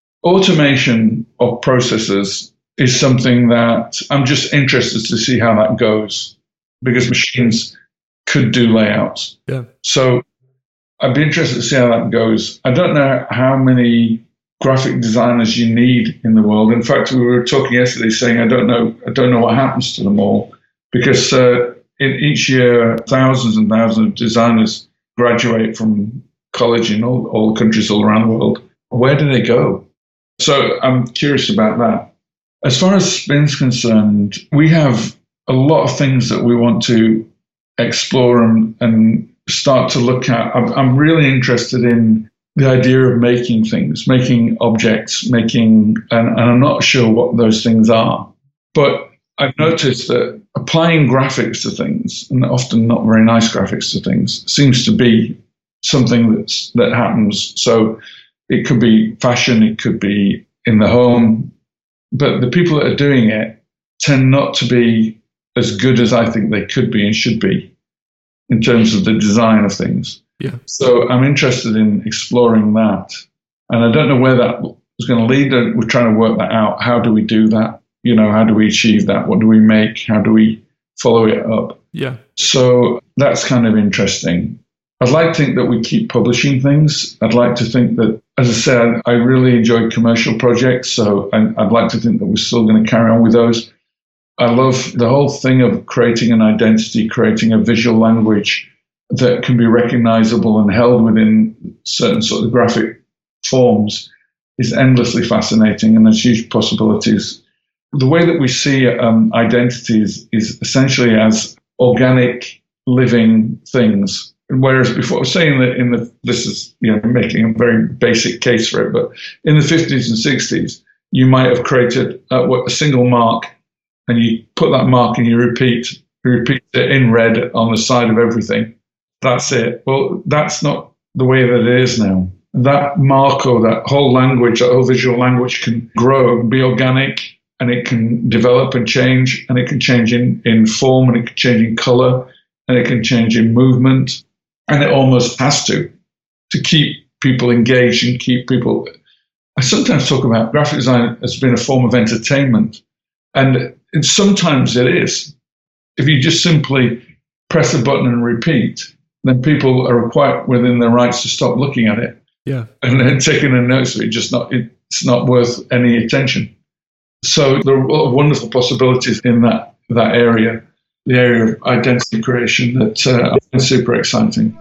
Speaker 1: automation of processes is something that I'm just interested to see how that goes, because machines could do layouts.
Speaker 2: Yeah.
Speaker 1: So I'd be interested to see how that goes. I don't know how many graphic designers you need in the world. In fact, we were talking yesterday saying I don't know I don't know what happens to them all, because uh, in each year thousands and thousands of designers graduate from college in all, all countries all around the world. Where do they go? So I'm curious about that. As far as Spin's concerned, we have a lot of things that we want to explore and, and start to look at. I'm, I'm really interested in the idea of making things, making objects, making, and, and I'm not sure what those things are. But I've noticed that applying graphics to things, and often not very nice graphics to things, seems to be something that's, that happens. So it could be fashion, it could be in the home, but the people that are doing it tend not to be as good as I think they could be and should be in terms of the design of things.
Speaker 2: Yeah.
Speaker 1: So I'm interested in exploring that. And I don't know where that is going to lead. We're trying to work that out. How do we do that? You know, how do we achieve that? What do we make? How do we follow it up?
Speaker 2: Yeah.
Speaker 1: So that's kind of interesting. I'd like to think that we keep publishing things. I'd like to think that, as I said, I really enjoy commercial projects. So I'd like to think that we're still going to carry on with those. I love the whole thing of creating an identity, creating a visual language that can be recognizable and held within certain sort of graphic forms is endlessly fascinating, and there's huge possibilities. The way that we see um, identities is essentially as organic, living things. Whereas before, I was saying that in the, this is, you know, making a very basic case for it, but in the fifties and sixties, you might have created uh, what, a single mark, and you put that mark and you repeat, you repeat it in red on the side of everything. That's it. Well, that's not the way that it is now. That mark or that whole language, that whole visual language can grow and be organic, and it can develop and change, and it can change in, in form, and it can change in color, and it can change in movement. And it almost has to, to keep people engaged and keep people. I sometimes talk about graphic design as being a form of entertainment. And it, sometimes it is. If you just simply press a button and repeat, then people are quite within their rights to stop looking at it.
Speaker 2: Yeah.
Speaker 1: And then taking a notice of it, just not, it's not worth any attention. So there are a lot of wonderful possibilities in that, that area. The area of identity creation that uh, is super exciting.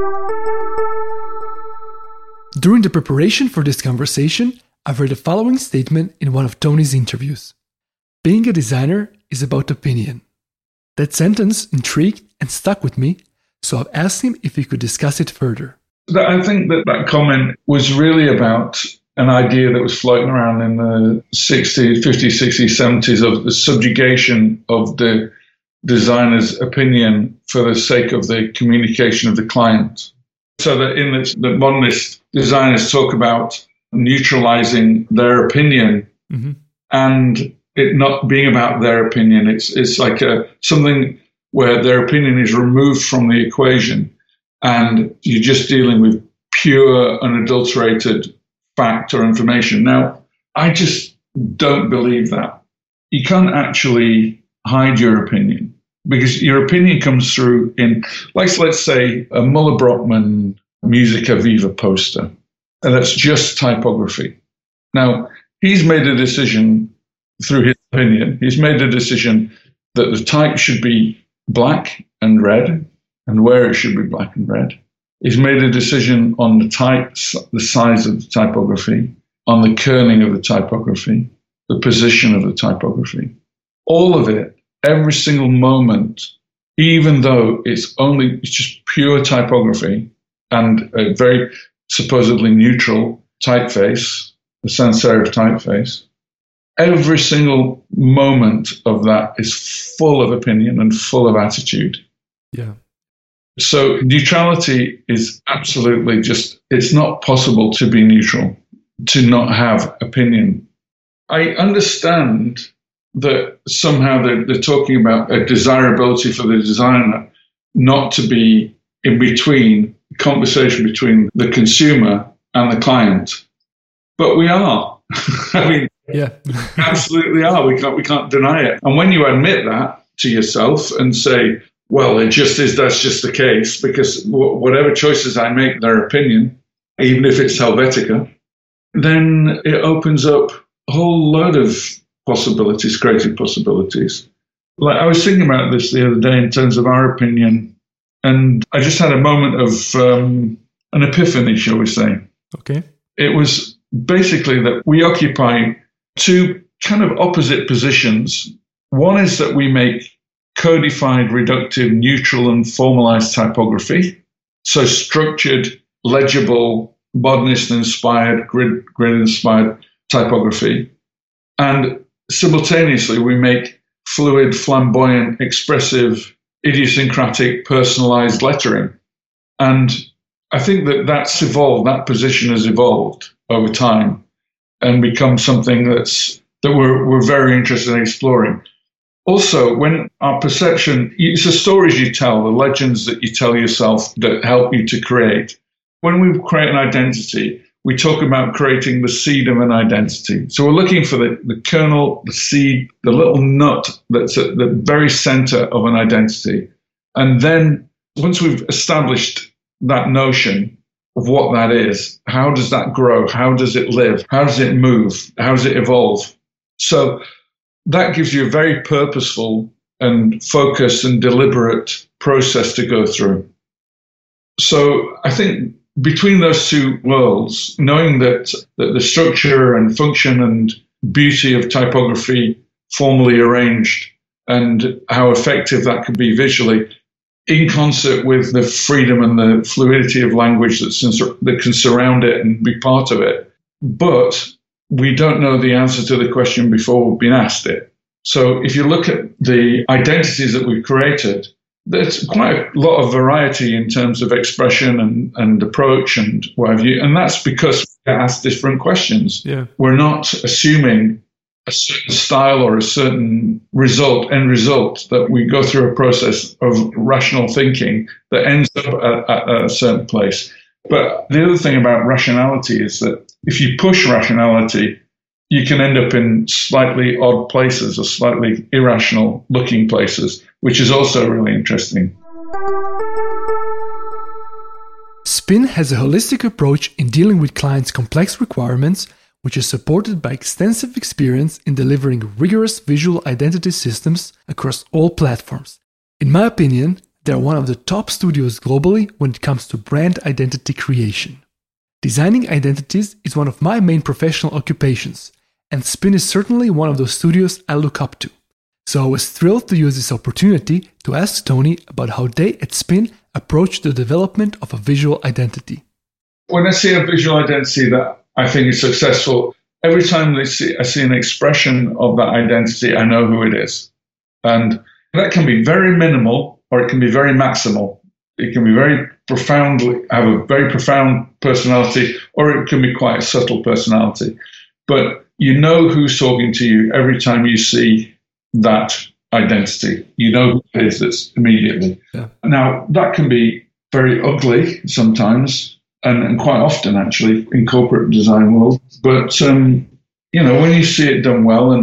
Speaker 2: During the preparation for this conversation, I've read the following statement in one of Tony's interviews. Being a designer is about opinion. That sentence intrigued and stuck with me, so I've asked him if he could discuss it further.
Speaker 1: I think that that comment was really about an idea that was floating around in the sixties, fifties, sixties, seventies of the subjugation of the designer's opinion for the sake of the communication of the client. So that in this, the modernist designers talk about neutralizing their opinion mm-hmm. and it not being about their opinion. It's it's like a, something where their opinion is removed from the equation and you're just dealing with pure, unadulterated fact or information. Now, I just don't believe that. you can't actually hide your opinion, because your opinion comes through in, like, let's say, a Muller Brockman Musica Viva poster, and that's just typography. Now, he's made a decision through his opinion. He's made a decision that the type should be black and red, and where it should be black and red. He's made a decision on the type, the size of the typography, on the kerning of the typography, the position of the typography. All of it, every single moment, even though it's only it's just pure typography and a very supposedly neutral typeface, the sans serif typeface, every single moment of that is full of opinion and full of attitude.
Speaker 2: Yeah.
Speaker 1: So neutrality is absolutely just, it's not possible to be neutral, to not have opinion. I understand that somehow they're, they're talking about a desirability for the designer not to be in between, conversation between the consumer and the client. But we are. I mean,
Speaker 2: yeah,
Speaker 1: absolutely are. We can't, we can't deny it. And when you admit that to yourself and say, well, it just is, that's just the case, because w- whatever choices I make, their opinion, even if it's Helvetica, then it opens up a whole load of possibilities, creative possibilities. Like, I was thinking about this the other day in terms of our opinion, and I just had a moment of um, an epiphany, shall we say.
Speaker 2: Okay.
Speaker 1: It was basically that we occupy two kind of opposite positions. One is that we make codified, reductive, neutral, and formalized typography. So structured, legible, modernist-inspired, grid, grid-inspired typography. And simultaneously, we make fluid, flamboyant, expressive, idiosyncratic, personalized lettering. And I think that that's evolved, that position has evolved over time and become something that's that we're we're very interested in exploring. Also, when our perception, it's the stories you tell, the legends that you tell yourself that help you to create. When we create an identity, we talk about creating the seed of an identity. So we're looking for the, the kernel, the seed, the little nut that's at the very center of an identity. And then once we've established that notion of what that is, how does that grow? How does it live? How does it move? How does it evolve? So that gives you a very purposeful and focused and deliberate process to go through. So I think between those two worlds, knowing that, that the structure and function and beauty of typography formally arranged and how effective that could be visually, in concert with the freedom and the fluidity of language that's, that can surround it and be part of it. But we don't know the answer to the question before we've been asked it. So if you look at the identities that we've created, there's quite a lot of variety in terms of expression and, and approach and what have you. And that's because we ask different questions.
Speaker 2: Yeah.
Speaker 1: We're not assuming a certain style or a certain result, end result, that we go through a process of rational thinking that ends up at, at a certain place. But the other thing about rationality is that if you push rationality, you can end up in slightly odd places or slightly irrational looking places, which is also really interesting.
Speaker 2: Spin has a holistic approach in dealing with clients' complex requirements, which is supported by extensive experience in delivering rigorous visual identity systems across all platforms. In my opinion, they are one of the top studios globally when it comes to brand identity creation. Designing identities is one of my main professional occupations, and Spin is certainly one of those studios I look up to. So I was thrilled to use this opportunity to ask Tony about how they at Spin approach the development of a visual identity.
Speaker 1: When I see a visual identity that I think is successful, every time I see, I see an expression of that identity, I know who it is. And that can be very minimal or it can be very maximal. It can be very profoundly, have a very profound personality, or it can be quite a subtle personality. But you know who's talking to you every time you see that identity. You know who it is that's immediately. Yeah. Now, that can be very ugly sometimes, and, and quite often, actually, in corporate design world. But, um, you know, when you see it done well and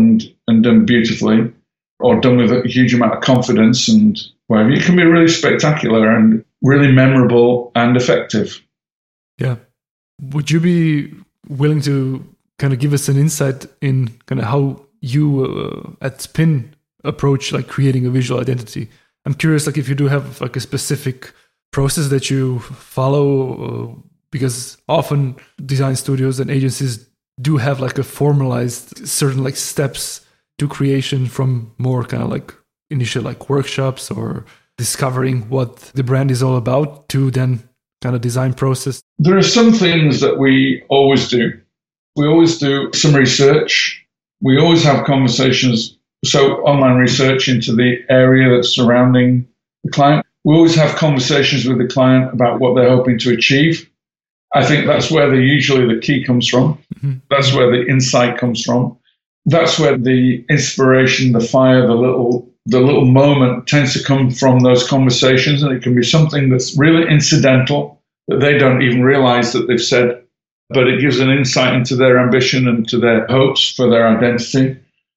Speaker 1: and done beautifully, or done with a huge amount of confidence and whatever, it can be really spectacular and really memorable and effective.
Speaker 2: Yeah. Would you be willing to kind of give us an insight in kind of how you uh, at Spin approach like creating a visual identity? I'm curious, like if you do have like a specific process that you follow, uh, because often design studios and agencies do have like a formalized certain like steps to creation, from more kind of like initial like workshops or discovering what the brand is all about to then kind of design process.
Speaker 1: There are some things that we always do. We always do some research. We always have conversations, so online research into the area that's surrounding the client. We always have conversations with the client about what they're hoping to achieve. I think that's where the, usually the key comes from. Mm-hmm. That's where the insight comes from. That's where the inspiration, the fire, the little the little moment tends to come from those conversations, and it can be something that's really incidental that they don't even realize that they've said, but it gives an insight into their ambition and to their hopes for their identity.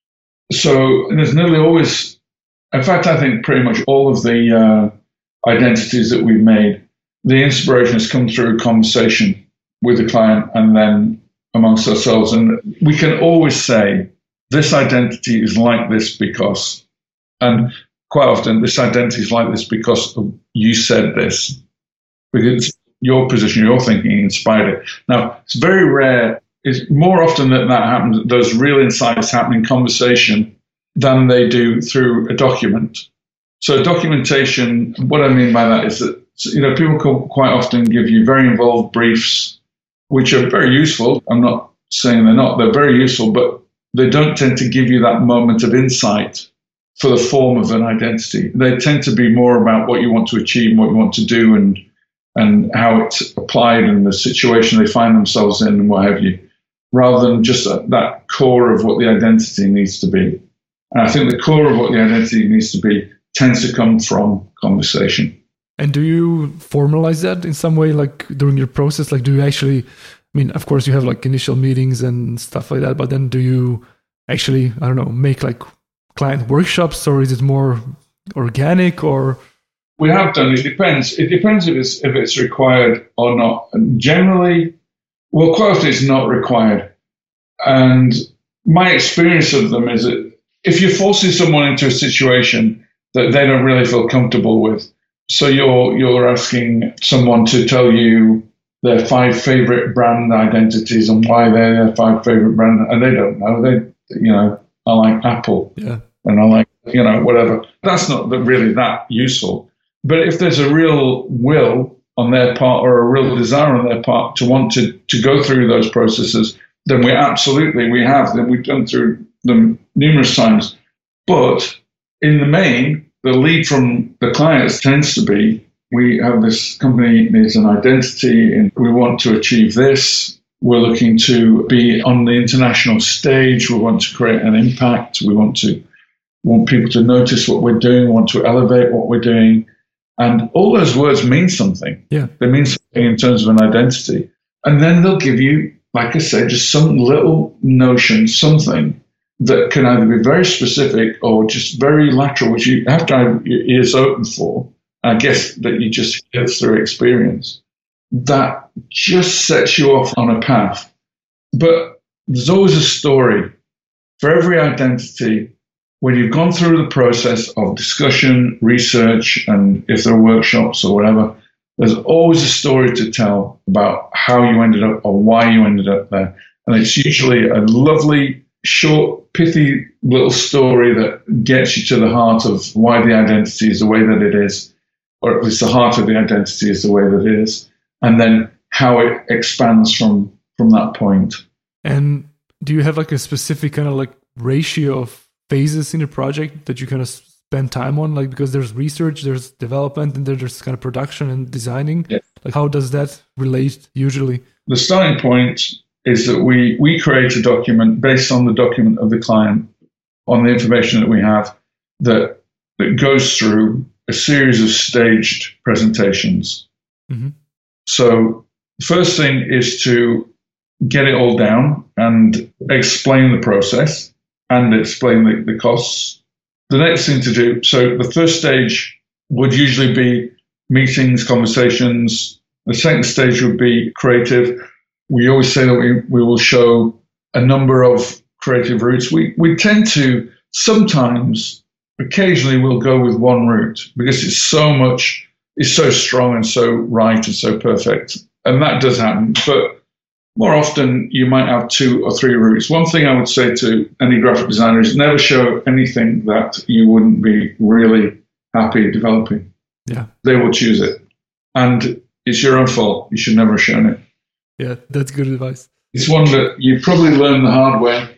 Speaker 1: So there's nearly always, in fact, I think pretty much all of the uh, identities that we've made, the inspiration has come through conversation with the client and then amongst ourselves. And we can always say, this identity is like this because, and quite often, this identity is like this because you said this, because your position, your thinking inspired it. Now, it's very rare. It's more often that that happens, those real insights happen in conversation than they do through a document. So documentation, what I mean by that is that, you know, people can quite often give you very involved briefs, which are very useful. I'm not saying they're not. They're very useful, but they don't tend to give you that moment of insight for the form of an identity. They tend to be more about what you want to achieve, what you want to do, and and how it's applied and the situation they find themselves in and what have you, rather than just a, that core of what the identity needs to be. And I think the core of what the identity needs to be tends to come from conversation.
Speaker 2: And do you formalize that in some way, like during your process? Like, do you actually, I mean, of course you have like initial meetings and stuff like that, but then do you actually, I don't know, make like client workshops, or is it more organic? Or
Speaker 1: we have done. It depends. It depends if it's if it's required or not. And generally, well, quite often it's not required. And my experience of them is that if you're forcing someone into a situation that they don't really feel comfortable with, so you're you're asking someone to tell you their five favorite brand identities and why they're their five favorite brand, and they don't know. They, you know, I like Apple,
Speaker 2: yeah,
Speaker 1: and I like, you know, whatever. That's not really that useful. But if there's a real will on their part or a real desire on their part to want to, to go through those processes, then we absolutely, we have them. We've done through them numerous times. But in the main, the lead from the clients tends to be, we have this company needs an identity and we want to achieve this. We're looking to be on the international stage. We want to create an impact. We want to want people to notice what we're doing, we want to elevate what we're doing. And all those words mean something.
Speaker 2: Yeah.
Speaker 1: They mean something in terms of an identity. And then they'll give you, like I said, just some little notion, something that can either be very specific or just very lateral, which you have to have your ears open for. I guess that you just hear through experience. That just sets you off on a path. But there's always a story. For every identity, when you've gone through the process of discussion, research, and if there are workshops or whatever, there's always a story to tell about how you ended up or why you ended up there. And it's usually a lovely, short, pithy little story that gets you to the heart of why the identity is the way that it is, or at least the heart of the identity is the way that it is, and then how it expands from, from that point.
Speaker 2: And do you have like a specific kind of like ratio of phases in a project that you kind of spend time on? Like, because there's research, there's development, and there's kind of production and designing.
Speaker 1: Yeah.
Speaker 2: Like, how does that relate usually?
Speaker 1: The starting point is that we, we create a document based on the document of the client, on the information that we have, that, that goes through a series of staged presentations. Mm-hmm. So the first thing is to get it all down and explain the process. and explain the, the costs. The next thing to do, so the first stage would usually be meetings, conversations. The second stage would be creative. We always say that we, we will show a number of creative routes. We, we tend to sometimes, occasionally we'll go with one route because it's so much, it's so strong and so right and so perfect. And that does happen. But more often you might have two or three routes. One thing I would say to any graphic designer is never show anything that you wouldn't be really happy developing.
Speaker 2: Yeah.
Speaker 1: They will choose it. And it's your own fault. You should never have shown it.
Speaker 2: Yeah, that's good advice.
Speaker 1: It's one that you probably learn the hard way.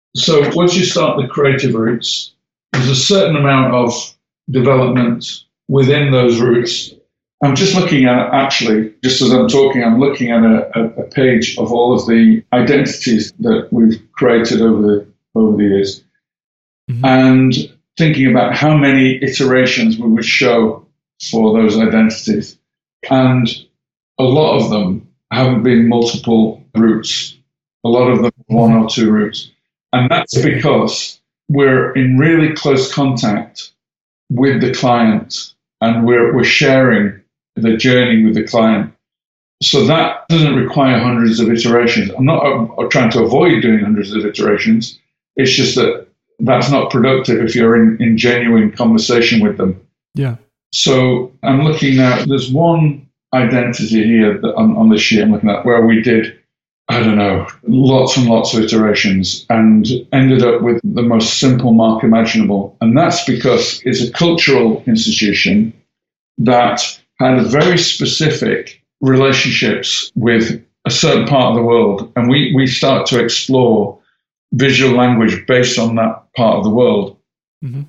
Speaker 1: So once you start the creative routes, there's a certain amount of development within those routes. I'm just looking at, actually, just as I'm talking, I'm looking at a, a, a page of all of the identities that we've created over the, over the years. Mm-hmm. And thinking about how many iterations we would show for those identities. And a lot of them haven't been multiple routes. A lot of them one or two routes. And that's because we're in really close contact with the client and we're, we're sharing the journey with the client. So that doesn't require hundreds of iterations. I'm not I'm trying to avoid doing hundreds of iterations. It's just that that's not productive if you're in, in genuine conversation with them.
Speaker 2: Yeah.
Speaker 1: So I'm looking at, there's one identity here that on, on the sheet I'm looking at where we did, I don't know, lots and lots of iterations and ended up with the most simple mark imaginable. And that's because it's a cultural institution that had very specific relationships with a certain part of the world. And we, we start to explore visual language based on that part of the world. Mm-hmm.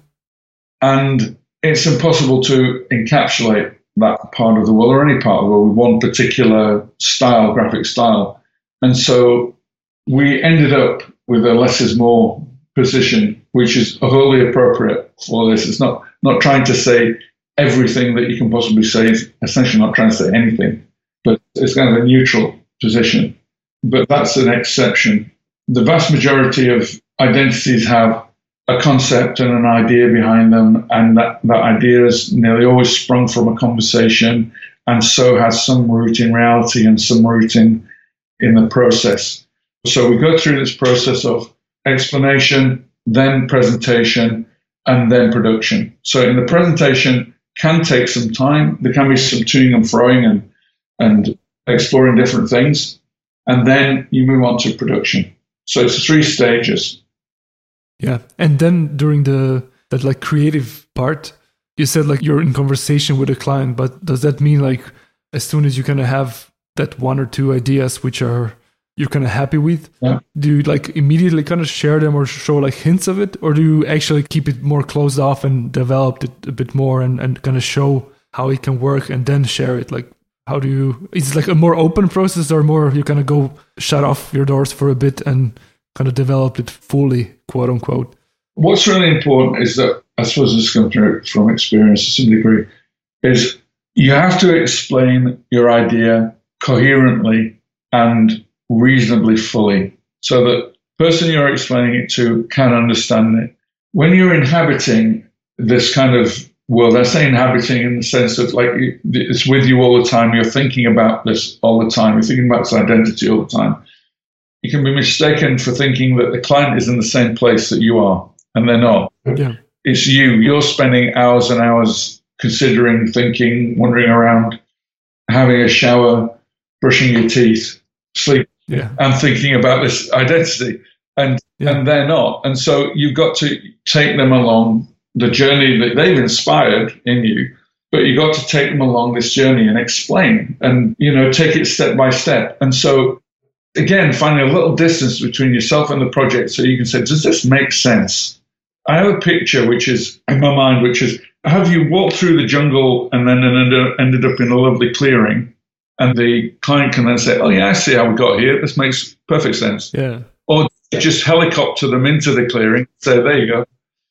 Speaker 1: And it's impossible to encapsulate that part of the world or any part of the world with one particular style, graphic style. And so we ended up with a less is more position, which is wholly appropriate for this. It's not, not trying to say everything that you can possibly say. It's essentially not trying to say anything, but it's kind of a neutral position. But that's an exception. The vast majority of identities have a concept and an idea behind them, and that, that idea is nearly always sprung from a conversation, and so has some root in reality and some root in, in the process. So we go through this process of explanation, then presentation, and then production. So in the presentation can take some time. There can be some toing and froing and, and exploring different things, and then you move on to production. So it's three stages.
Speaker 2: Yeah. And then during the that like creative part, you said like you're in conversation with a client, but does that mean like as soon as you kind of have that one or two ideas which are you're kind of happy with, yeah. do you like immediately kind of share them or show like hints of it? Or do you actually keep it more closed off and develop it a bit more and, and kind of show how it can work and then share it? Like how do you, is it like a more open process or more you kind of go shut off your doors for a bit and kind of develop it fully, quote unquote?
Speaker 1: What's really important is that, I suppose this comes from experience to some degree, is you have to explain your idea coherently and reasonably fully so that the person you're explaining it to can understand it. When you're inhabiting this kind of world, I say inhabiting in the sense of like it's with you all the time, you're thinking about this all the time, you're thinking about this identity all the time. You can be mistaken for thinking that the client is in the same place that you are, and they're not.
Speaker 2: Yeah.
Speaker 1: It's you. You're spending hours and hours considering, thinking, wandering around, having a shower, brushing your teeth, sleeping,
Speaker 2: yeah.
Speaker 1: and thinking about this identity. And yeah. and they're not. And so you've got to take them along the journey that they've inspired in you, but you've got to take them along this journey and explain and, you know, take it step by step. And so again, finding a little distance between yourself and the project so you can say, does this make sense? I have a picture which is in my mind, which is, have you walked through the jungle and then ended up in a lovely clearing? And the client can then say, oh, yeah, I see how we got here. This makes perfect sense.
Speaker 2: Yeah.
Speaker 1: Or just helicopter them into the clearing. So there you go.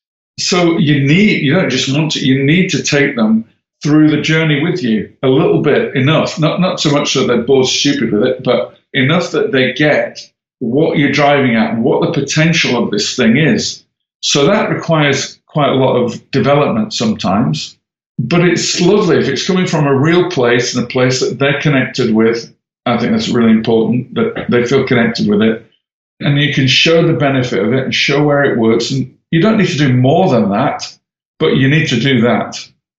Speaker 1: So you need, you don't just want to, you need to take them through the journey with you a little bit, enough. Not, not so much so they're bored stupid with it, but enough that they get what you're driving at and what the potential of this thing is. So that requires quite a lot of development sometimes, but it's lovely if it's coming from a real place and a place that they're connected with. I think that's really important, that they feel connected with it. And you can show the benefit of it and show where it works. And you don't need to do more than that, but you need to do that.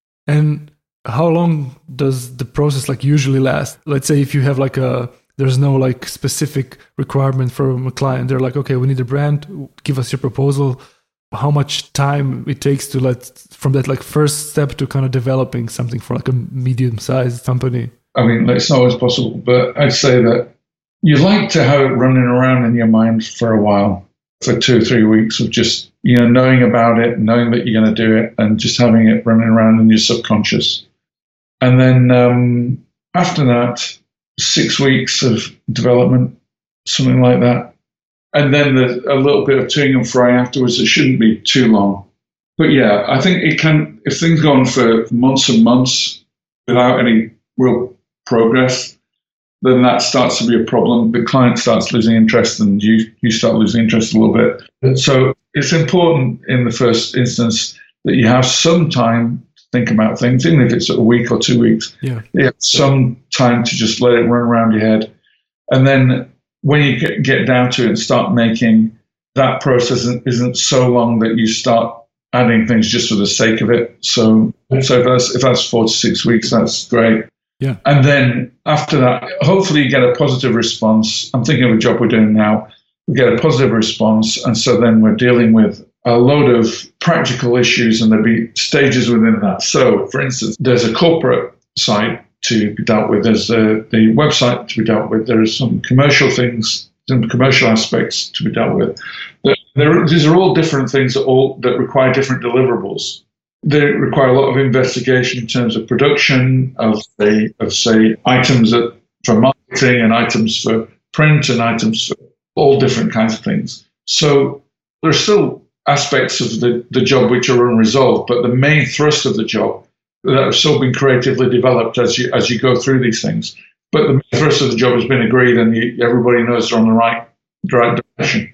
Speaker 2: And how long does the process like usually last? Let's say if you have like a, there's no like specific requirement from a client. They're like, okay, we need a brand, give us your proposal. How much time it takes to let, from that like first step to kind of developing something for like a medium-sized company?
Speaker 1: I mean, it's not always possible, but I'd say that you like to have it running around in your mind for a while, for two or three weeks of just, you know, knowing about it, knowing that you're going to do it, and just having it running around in your subconscious. And then um, after that, six weeks of development, something like that. And then there's a little bit of toing and froing afterwards. It shouldn't be too long. But yeah, I think it can, if things go on for months and months without any real progress, then that starts to be a problem. The client starts losing interest and you, you start losing interest a little bit. So it's important in the first instance that you have some time to think about things, even if it's a week or two weeks.
Speaker 2: Yeah.
Speaker 1: You have some time to just let it run around your head. And then when you get, get down to it and start making, that process isn't, isn't so long that you start adding things just for the sake of it. So, so if that's, if that's four to six weeks, that's great.
Speaker 2: Yeah.
Speaker 1: And then after that, hopefully you get a positive response. I'm thinking of a job we're doing now. We get a positive response. And so then we're dealing with a load of practical issues and there'll be stages within that. So, for instance, there's a corporate side to be dealt with. There's the, the website to be dealt with. There's some commercial things, some commercial aspects to be dealt with. There, there, these are all different things that all that require different deliverables. They require a lot of investigation in terms of production of, the, of say, items that, for marketing and items for print and items for all different kinds of things. So there are still aspects of the, the job which are unresolved, but the main thrust of the job that have still been creatively developed as you as you go through these things. But the main thrust of the job has been agreed, and you, everybody knows they're on the right, the right direction.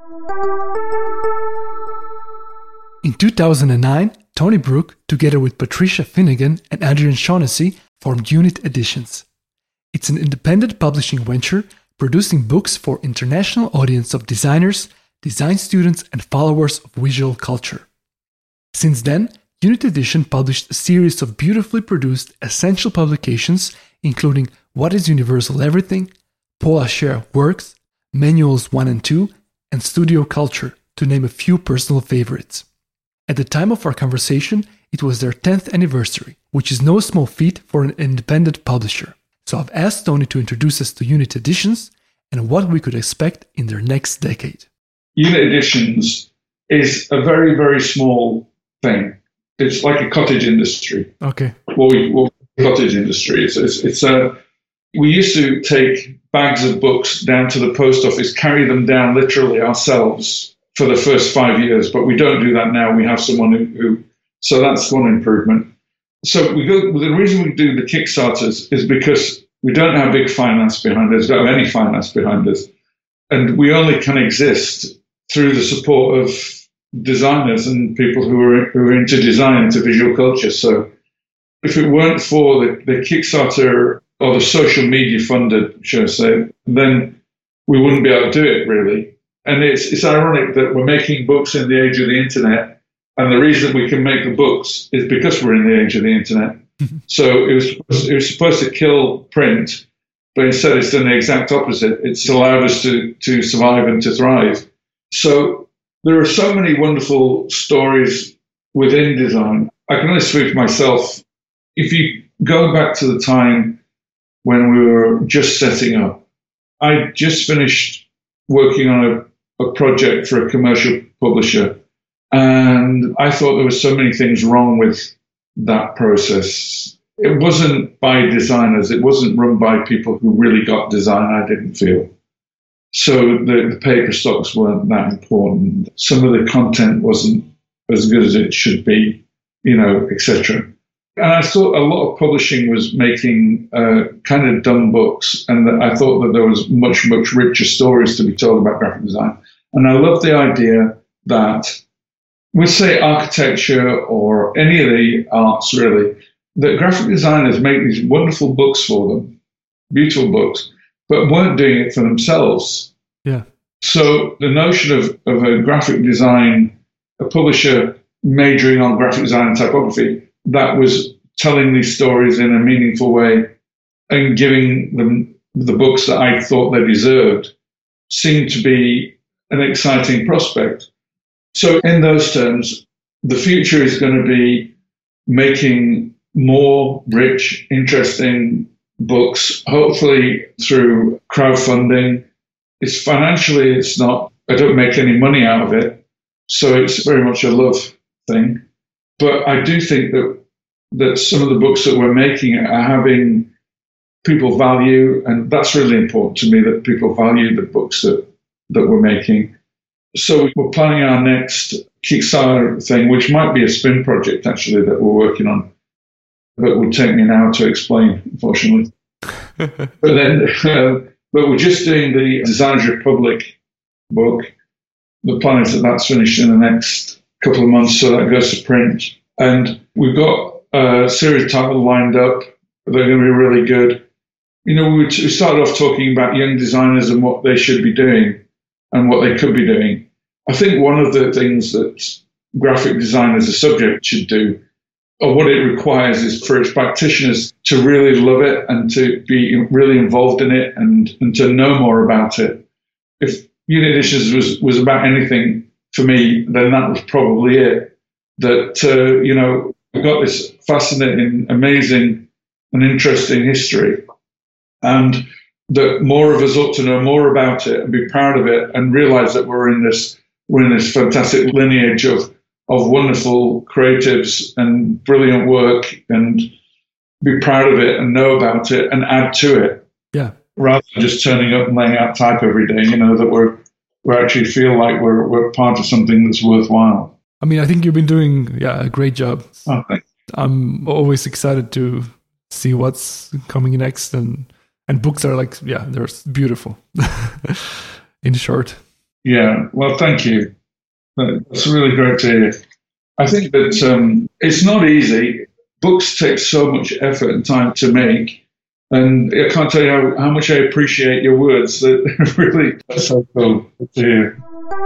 Speaker 2: In two thousand nine, Tony Brook, together with Patricia Finnegan and Adrian Shaughnessy, formed Unit Editions. It's an independent publishing venture producing books for international audience of designers, design students, and followers of visual culture. Since then, Unit Edition published a series of beautifully produced essential publications, including What is Universal Everything, Paula Scher Works, Manuals one and two, and Studio Culture, to name a few personal favorites. At the time of our conversation, it was their tenth anniversary, which is no small feat for an independent publisher. So I've asked Tony to introduce us to Unit Editions and what we could expect in their next decade.
Speaker 1: Unit Editions is a very, very small thing. It's like a cottage industry.
Speaker 2: Okay.
Speaker 1: What we, what cottage industry is. It's, it's a, we used to take bags of books down to the post office, carry them down literally ourselves for the first five years, but we don't do that now. We have someone who, who so that's one improvement. So we go, the reason we do the Kickstarters is because we don't have big finance behind us, don't have any finance behind us. And we only can exist through the support of designers and people who are, who are into design, into visual culture. So if it weren't for the, the Kickstarter or the social media funded, should I say, then we wouldn't be able to do it really. And it's it's ironic that we're making books in the age of the internet, and the reason we can make the books is because we're in the age of the internet. So it was it was supposed to kill print, but instead it's done the exact opposite. It's allowed us to to survive and to thrive. So there are so many wonderful stories within design. I can only speak for myself. If you go back to the time when we were just setting up, I just finished working on a a project for a commercial publisher. And I thought there were so many things wrong with that process. It wasn't by designers. It wasn't run by people who really got design, I didn't feel. So the, the paper stocks weren't that important. Some of the content wasn't as good as it should be, you know, et cetera. And I thought a lot of publishing was making uh, kind of dumb books, and that I thought that there was much, much richer stories to be told about graphic design. And I love the idea that, with, say, architecture or any of the arts, really, that graphic designers make these wonderful books for them, beautiful books, but weren't doing it for themselves.
Speaker 2: Yeah.
Speaker 1: So the notion of, of a graphic design, a publisher majoring on graphic design and typography, that was telling these stories in a meaningful way and giving them the books that I thought they deserved, seemed to be an exciting prospect. So in those terms, the future is going to be making more rich, interesting books, hopefully through crowdfunding. It's financially, it's not, I don't make any money out of it. So it's very much a love thing. But I do think that that some of the books that we're making are having people value, and that's really important to me, that people value the books that, that we're making. So we're planning our next Kickstarter thing, which might be a spin project, actually, that we're working on. But it would take me an hour to explain, unfortunately. but then, uh, but we're just doing the Designers Republic book. The plan is that that's finished in the next couple of months, so that goes to print. And we've got a series title lined up. They're going to be really good. You know, we started off talking about young designers and what they should be doing and what they could be doing. I think one of the things that graphic design as a subject should do, or what it requires, is for its practitioners to really love it and to be really involved in it and, and to know more about it. If Unit Editions was, was about anything for me, then that was probably it. That, uh, you know, we've got this fascinating, amazing and interesting history, and that more of us ought to know more about it and be proud of it and realize that we're in this, we're in this fantastic lineage of, of wonderful creatives and brilliant work, and be proud of it and know about it and add to it.
Speaker 2: Yeah.
Speaker 1: Rather than just turning up and laying out type every day, you know, that we're, we actually feel like we're, we're part of something that's worthwhile.
Speaker 2: I mean, I think you've been doing yeah a great job.
Speaker 1: Oh, thanks.
Speaker 2: I'm always excited to see what's coming next, and and books are like, yeah, they're beautiful. In short.
Speaker 1: Yeah, well, thank you. That's really great to hear. I think that um, it's not easy. Books take so much effort and time to make, and I can't tell you how, how much I appreciate your words. That really that's so cool to hear.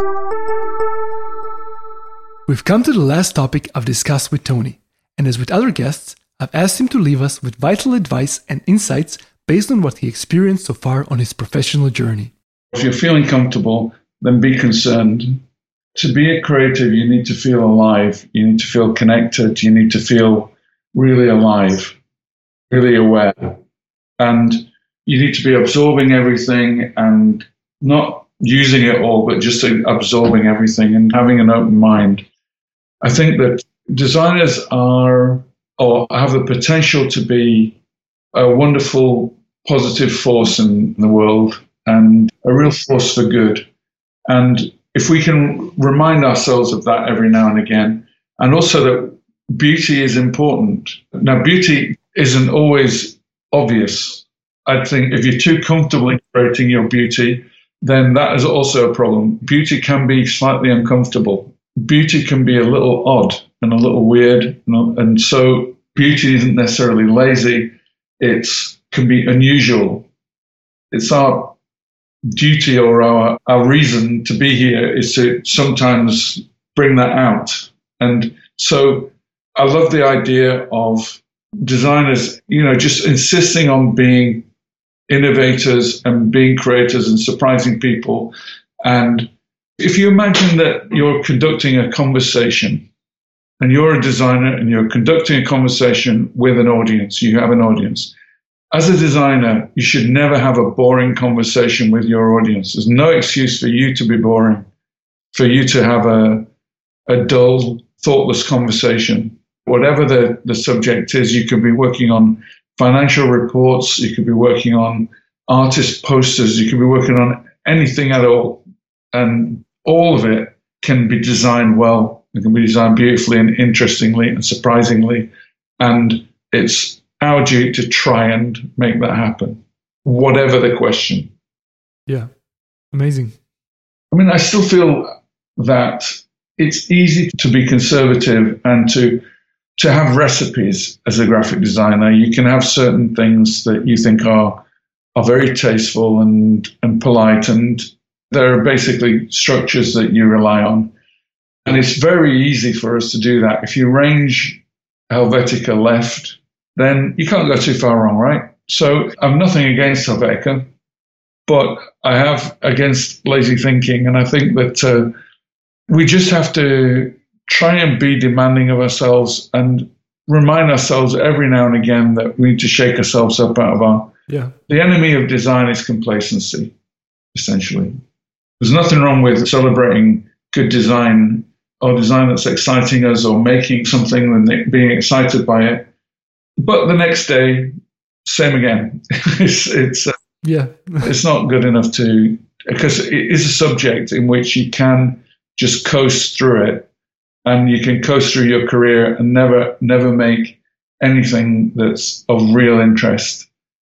Speaker 2: We've come to the last topic I've discussed with Tony, and as with other guests, I've asked him to leave us with vital advice and insights based on what he experienced so far on his professional journey.
Speaker 1: If you're feeling comfortable, then be concerned. To be a creative, you need to feel alive. You need to feel connected. You need to feel really alive, really aware. And you need to be absorbing everything and not using it all, but just absorbing everything and having an open mind. I think that designers are, or have the potential to be, a wonderful, positive force in the world and a real force for good. And if we can remind ourselves of that every now and again, and also that beauty is important. Now, beauty isn't always obvious. I think if you're too comfortable in creating your beauty, then that is also a problem. Beauty can be slightly uncomfortable. Beauty can be a little odd and a little weird. You know? And so beauty isn't necessarily lazy. It can be unusual. It's our duty, or our, our reason to be here is to sometimes bring that out. And so I love the idea of designers, you know, just insisting on being innovators and being creators and surprising people. And if you imagine that you're conducting a conversation and you're a designer and you're conducting a conversation with an audience, you have an audience. As a designer, you should never have a boring conversation with your audience. There's no excuse for you to be boring, for you to have a, a dull, thoughtless conversation. Whatever the, the subject is, you could be working on financial reports, you could be working on artist posters, you could be working on anything at all. And all of it can be designed well. It can be designed beautifully and interestingly and surprisingly. And it's our duty to try and make that happen, whatever the question.
Speaker 2: Yeah, amazing.
Speaker 1: I mean, I still feel that it's easy to be conservative and to to have recipes as a graphic designer. You can have certain things that you think are are very tasteful and, and polite, and there are basically structures that you rely on. And it's very easy for us to do that. If you range Helvetica left, then you can't go too far wrong, right? So I'm nothing against Helvetica, but I have against lazy thinking. And I think that uh, we just have to try and be demanding of ourselves and remind ourselves every now and again that we need to shake ourselves up out of our...
Speaker 2: Yeah.
Speaker 1: The enemy of design is complacency, essentially. There's nothing wrong with celebrating good design or design that's exciting us or making something and being excited by it. But the next day, same again. it's it's uh,
Speaker 2: yeah.
Speaker 1: It's not good enough to, because it is a subject in which you can just coast through it, and you can coast through your career and never never make anything that's of real interest.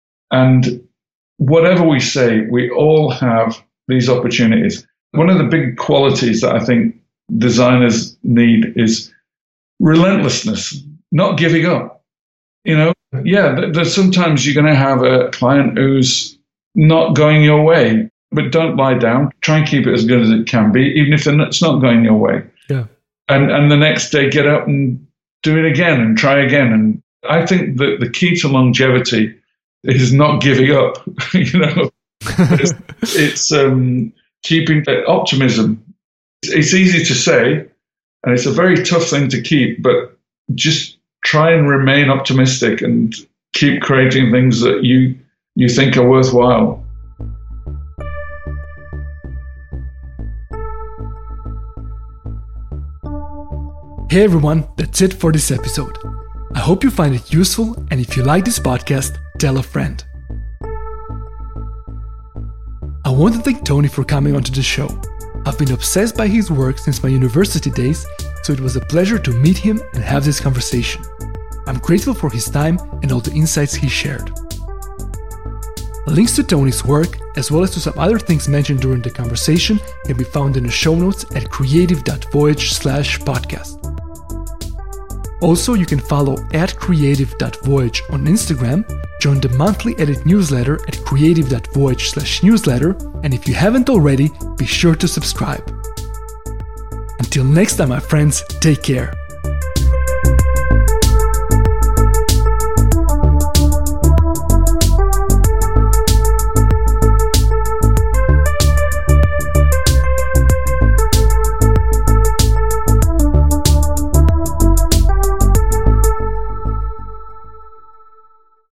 Speaker 1: And whatever we say, we all have these opportunities. One of the big qualities that I think designers need is relentlessness, not giving up. You know, yeah, there's sometimes you're going to have a client who's not going your way, but don't lie down. Try and keep it as good as it can be, even if it's not going your way.
Speaker 2: Yeah. And
Speaker 1: and the next day, get up and do it again and try again. And I think that the key to longevity is not giving up. you know, it's, it's um, keeping that optimism. It's, it's easy to say, and it's a very tough thing to keep, but just try and remain optimistic and keep creating things that you you think are worthwhile.
Speaker 2: Hey everyone, that's it for this episode. I hope you find it useful, and if you like this podcast, tell a friend. I want to thank Tony for coming onto the show. I've been obsessed by his work since my university days, so it was a pleasure to meet him and have this conversation. I'm grateful for his time and all the insights he shared. Links to Tony's work, as well as to some other things mentioned during the conversation, can be found in the show notes at creative.voyage slash podcast. Also, you can follow at creative.voyage on Instagram, join the monthly edit newsletter at creative.voyage slash newsletter, and if you haven't already, be sure to subscribe. Until next time, my friends, take care.